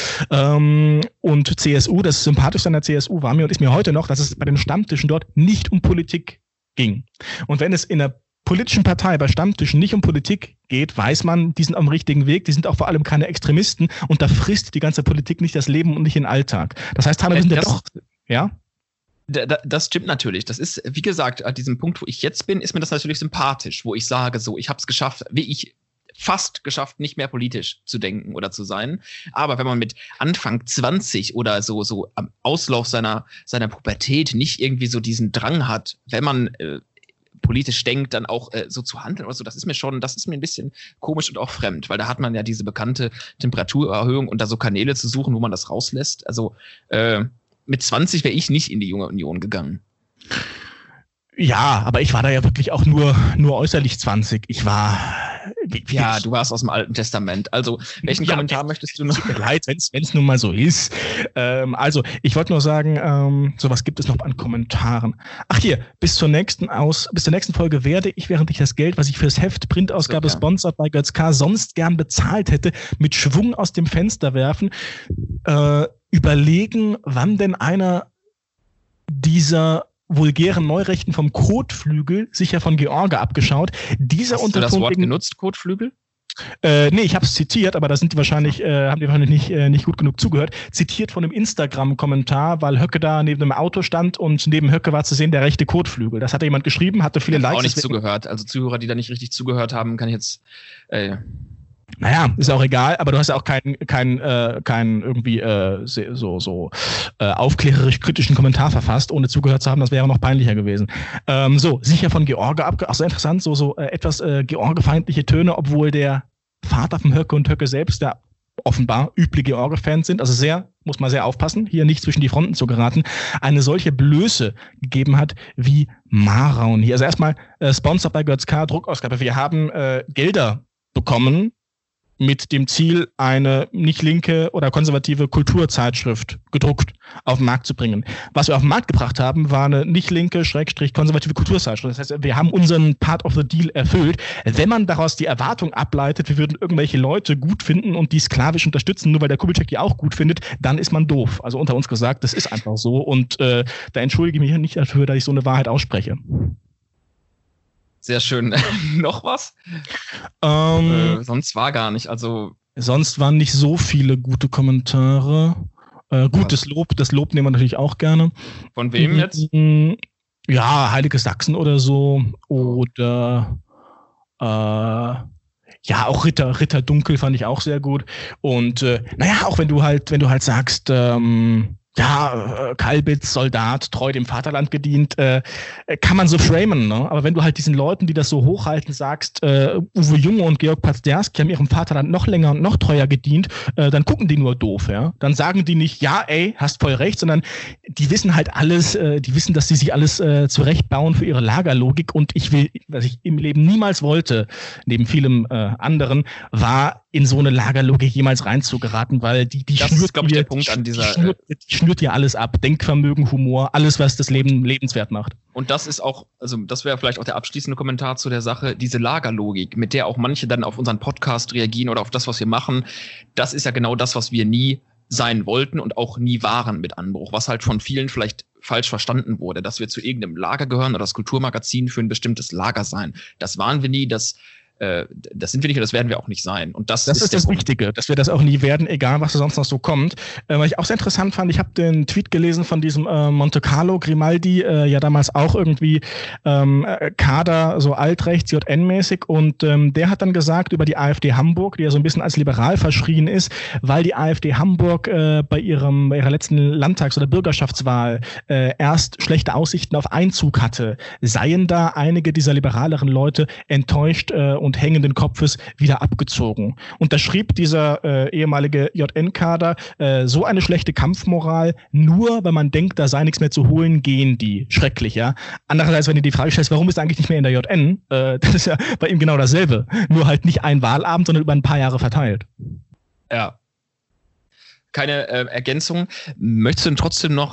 Und CSU, das Sympathischste an der CSU war mir und ist mir heute noch, dass es bei den Stammtischen dort nicht um Politik ging. Und wenn es in der politischen Partei bei Stammtischen nicht um Politik geht, weiß man, die sind am richtigen Weg, die sind auch vor allem keine Extremisten und da frisst die ganze Politik nicht das Leben und nicht den Alltag. Das heißt, teilweise sind ja doch, ja?
Das stimmt natürlich. Das ist, wie gesagt, an diesem Punkt, wo ich jetzt bin, ist mir das natürlich sympathisch, wo ich sage, so, ich habe es geschafft, fast geschafft, nicht mehr politisch zu denken oder zu sein. Aber wenn man mit Anfang 20 oder so am Auslauf seiner Pubertät nicht irgendwie so diesen Drang hat, wenn man politisch denkt, dann auch so zu handeln oder so, das ist mir ein bisschen komisch und auch fremd, weil da hat man ja diese bekannte Temperaturerhöhung und da so Kanäle zu suchen, wo man das rauslässt. Also mit 20 wäre ich nicht in die Junge Union gegangen. Ja, aber ich war da ja wirklich auch nur äußerlich 20. Ich war... du warst aus dem Alten Testament. Also, welchen Kommentar möchtest du noch?
Tut mir leid, wenn es nun mal so ist. Also, ich wollte nur sagen, was gibt es noch an Kommentaren? Ach hier, bis zur nächsten Folge werde ich, während ich das Geld, was ich fürs Heft Printausgabe sponsored bei Götz K. sonst gern bezahlt hätte, mit Schwung aus dem Fenster werfen, überlegen, wann denn einer dieser vulgären Neurechten vom Kotflügel, sicher von George abgeschaut.
Hast du das Wort genutzt, Kotflügel?
Nee, ich habe es zitiert, aber da sind die wahrscheinlich, haben die wahrscheinlich nicht gut genug zugehört. Zitiert von einem Instagram-Kommentar, weil Höcke da neben dem Auto stand und neben Höcke war zu sehen der rechte Kotflügel. Das hatte jemand geschrieben, hatte viele Likes.
Auch nicht zugehört. Also Zuhörer, die da nicht richtig zugehört haben, kann ich jetzt...
Naja, ist auch egal, aber du hast ja auch keinen irgendwie aufklärerisch kritischen Kommentar verfasst, ohne zugehört zu haben, das wäre noch peinlicher gewesen. Sicher von George auch sehr interessant, etwas George-feindliche Töne, obwohl der Vater von Höcke und Höcke selbst ja offenbar üble George-Fans sind, also muss man sehr aufpassen, hier nicht zwischen die Fronten zu geraten, eine solche Blöße gegeben hat wie Maraun hier. Also erstmal sponsored bei Götz K. Druckausgabe. Wir haben Gelder bekommen mit dem Ziel, eine nicht linke oder konservative Kulturzeitschrift gedruckt auf den Markt zu bringen. Was wir auf den Markt gebracht haben, war eine nicht linke, konservative Kulturzeitschrift. Das heißt, wir haben unseren Part of the Deal erfüllt. Wenn man daraus die Erwartung ableitet, wir würden irgendwelche Leute gut finden und die sklavisch unterstützen, nur weil der Kubitschek die auch gut findet, dann ist man doof. Also unter uns gesagt, das ist einfach so. Und da entschuldige ich mich nicht dafür, dass ich so eine Wahrheit ausspreche.
Sehr schön. Noch was? Sonst war gar nicht. Also
sonst waren nicht so viele gute Kommentare. Das Lob nehmen wir natürlich auch gerne.
Von wem jetzt?
Ja, Heiliges Sachsen oder so. Oder auch Ritter Dunkel fand ich auch sehr gut. Und auch wenn du halt sagst, Kalbitz, Soldat, treu dem Vaterland gedient, kann man so framen, ne? Aber wenn du halt diesen Leuten, die das so hochhalten, sagst, Uwe Junge und Georg Pazderski haben ihrem Vaterland noch länger und noch treuer gedient, dann gucken die nur doof, ja? Dann sagen die nicht, ja, ey, hast voll recht, sondern die wissen halt alles, die wissen, dass sie sich alles zurechtbauen für ihre Lagerlogik und was ich im Leben niemals wollte, neben vielem anderen, war in so eine Lagerlogik jemals reinzugeraten, weil die schnürt, glaube ich, der Punkt an dieser schnürt ja alles ab. Denkvermögen, Humor, alles, was das Leben lebenswert macht.
Und das ist auch, also das wäre vielleicht auch der abschließende Kommentar zu der Sache, diese Lagerlogik, mit der auch manche dann auf unseren Podcast reagieren oder auf das, was wir machen, das ist ja genau das, was wir nie sein wollten und auch nie waren mit Anbruch, was halt von vielen vielleicht falsch verstanden wurde, dass wir zu irgendeinem Lager gehören oder das Kulturmagazin für ein bestimmtes Lager sein. Das waren wir nie, das sind wir nicht und das werden wir auch nicht sein. Und das ist
das Wichtige, dass wir das auch nie werden, egal was sonst noch so kommt. Was ich auch sehr interessant fand, ich habe den Tweet gelesen von diesem Monte Carlo Grimaldi, ja damals auch irgendwie Kader, so altrechts, JN-mäßig, und der hat dann gesagt über die AfD Hamburg, die ja so ein bisschen als liberal verschrien ist, weil die AfD Hamburg bei ihrer letzten Landtags- oder Bürgerschaftswahl erst schlechte Aussichten auf Einzug hatte, seien da einige dieser liberaleren Leute enttäuscht und hängenden Kopfes wieder abgezogen. Und da schrieb dieser ehemalige JN-Kader, so eine schlechte Kampfmoral, nur wenn man denkt, da sei nichts mehr zu holen, gehen die. Schrecklich, ja. Andererseits, wenn du die Frage stellst, warum ist er eigentlich nicht mehr in der JN, das ist ja bei ihm genau dasselbe. Nur halt nicht ein Wahlabend, sondern über ein paar Jahre verteilt.
Ja. Keine Ergänzung. Möchtest du denn trotzdem noch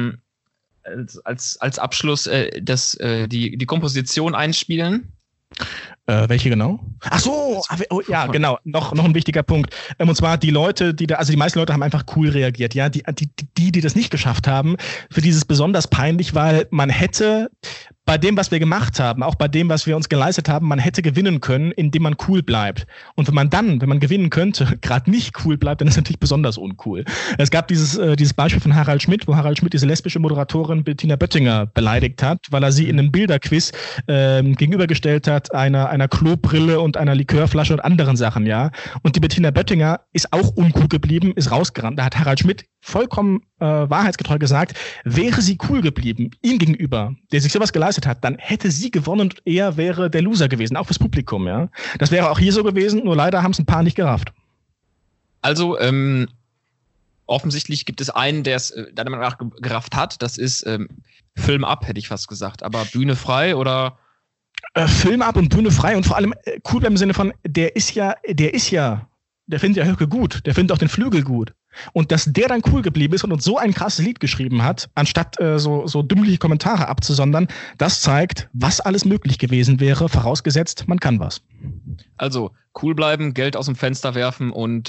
als Abschluss die Komposition einspielen?
Welche genau? Ach so, ja, genau. Noch ein wichtiger Punkt. Und zwar die Leute, die meisten Leute haben einfach cool reagiert, ja. Die das nicht geschafft haben, für dieses besonders peinlich, weil man hätte bei dem, was wir gemacht haben, auch bei dem, was wir uns geleistet haben, man hätte gewinnen können, indem man cool bleibt. Und wenn man gewinnen könnte, gerade nicht cool bleibt, dann ist es natürlich besonders uncool. Es gab dieses Beispiel von Harald Schmidt, wo Harald Schmidt diese lesbische Moderatorin Bettina Böttinger beleidigt hat, weil er sie in einem Bilderquiz gegenübergestellt hat, einer Klobrille und einer Likörflasche und anderen Sachen, ja. Und die Bettina Böttinger ist auch uncool geblieben, ist rausgerannt. Da hat Harald Schmidt vollkommen wahrheitsgetreu gesagt, wäre sie cool geblieben, ihm gegenüber, der sich sowas geleistet hat, dann hätte sie gewonnen und er wäre der Loser gewesen, auch fürs Publikum, ja. Das wäre auch hier so gewesen, nur leider haben es ein paar nicht gerafft.
Also, offensichtlich gibt es einen, der es deiner Meinung nach gerafft hat, das ist Film ab, hätte ich fast gesagt, aber Bühne frei oder?
Film ab und Bühne frei und vor allem cool im Sinne von, der findet ja Höcke gut, der findet auch den Flügel gut. Und dass der dann cool geblieben ist und uns so ein krasses Lied geschrieben hat, anstatt so dümmliche Kommentare abzusondern, das zeigt, was alles möglich gewesen wäre, vorausgesetzt, man kann was.
Also, cool bleiben, Geld aus dem Fenster werfen und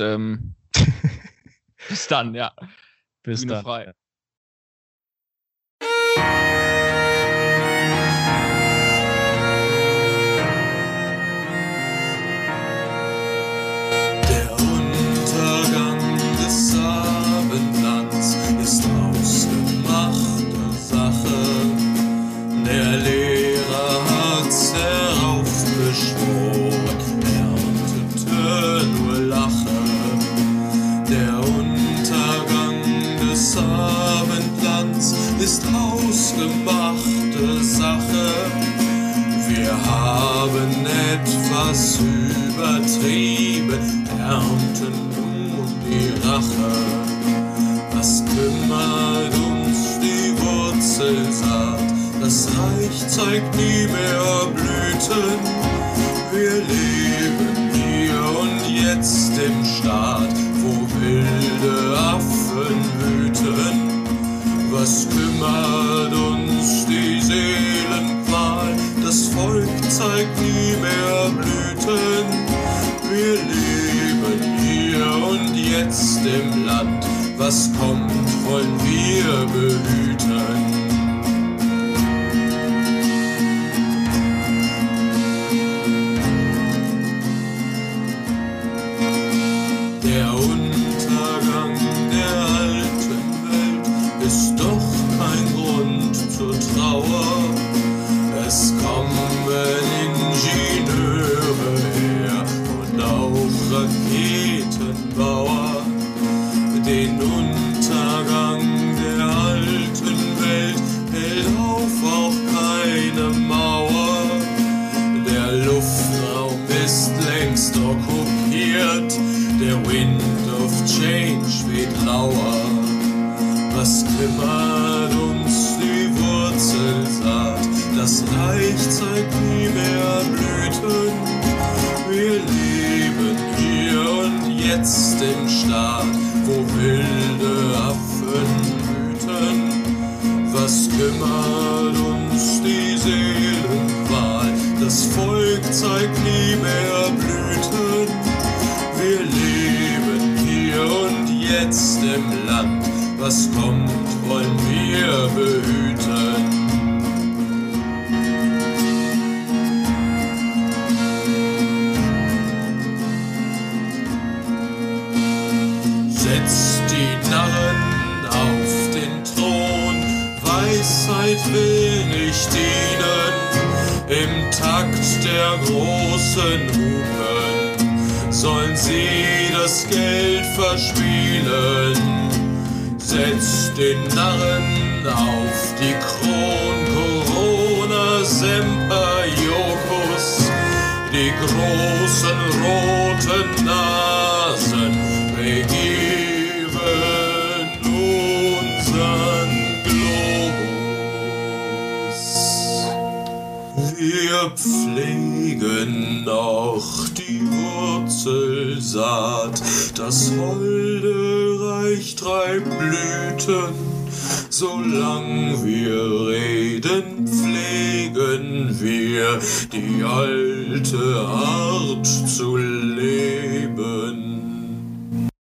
bis dann, ja.
Bis
Bühne
dann.
Frei.
Ist ausgemachte Sache. Der Lehrer hat's heraufbeschworen, erntete nur Lache. Der Untergang des Abendlands ist ausgemachte Sache. Wir haben etwas übertrieben, ernten nun die Rache. Was kümmert uns die Wurzelsaat? Das Reich zeigt nie mehr Blüten. Wir leben hier und jetzt. jetzt im Staat, wo wilde Affen wüten. Was kümmert uns die Seelenqual? Das Volk zeigt nie mehr Blüten. Wir leben hier und jetzt im Land. Was kommt, wollen wir behüten. Der Untergang der alten Welt ist doch kein Grund zur Trauer. Es kommen Ingenieure her und auch Raketenbauer. Den Untergang der alten Welt hält auf auch keine Mauer. Der Luftraum ist längst okkupiert. Der Wind of Change weht lauer. Was kümmert uns die Wurzelsaat? Das Reich zeigt nie mehr Blüten. Wir leben hier und jetzt im Staat, wo wilde Affen wüten. Was kümmert uns die Seelenqual? Das Volk zeigt nie mehr Blüten. Wir leben hier und jetzt im Land. Was kommt, wollen wir behüten. Setzt die Narren auf den Thron, Weisheit will nicht dienen. Im Takt der großen Hupen sollen sie das Geld verspielen. Setzt den Narren auf die Kron, Corona, Semper, Jokus, die großen roten Nasen regieren unseren Globus. Wir pflegen noch die Wurzelsaat, das holde Reich treibt Blüten. Solang wir reden, pflegen wir die alte Art zu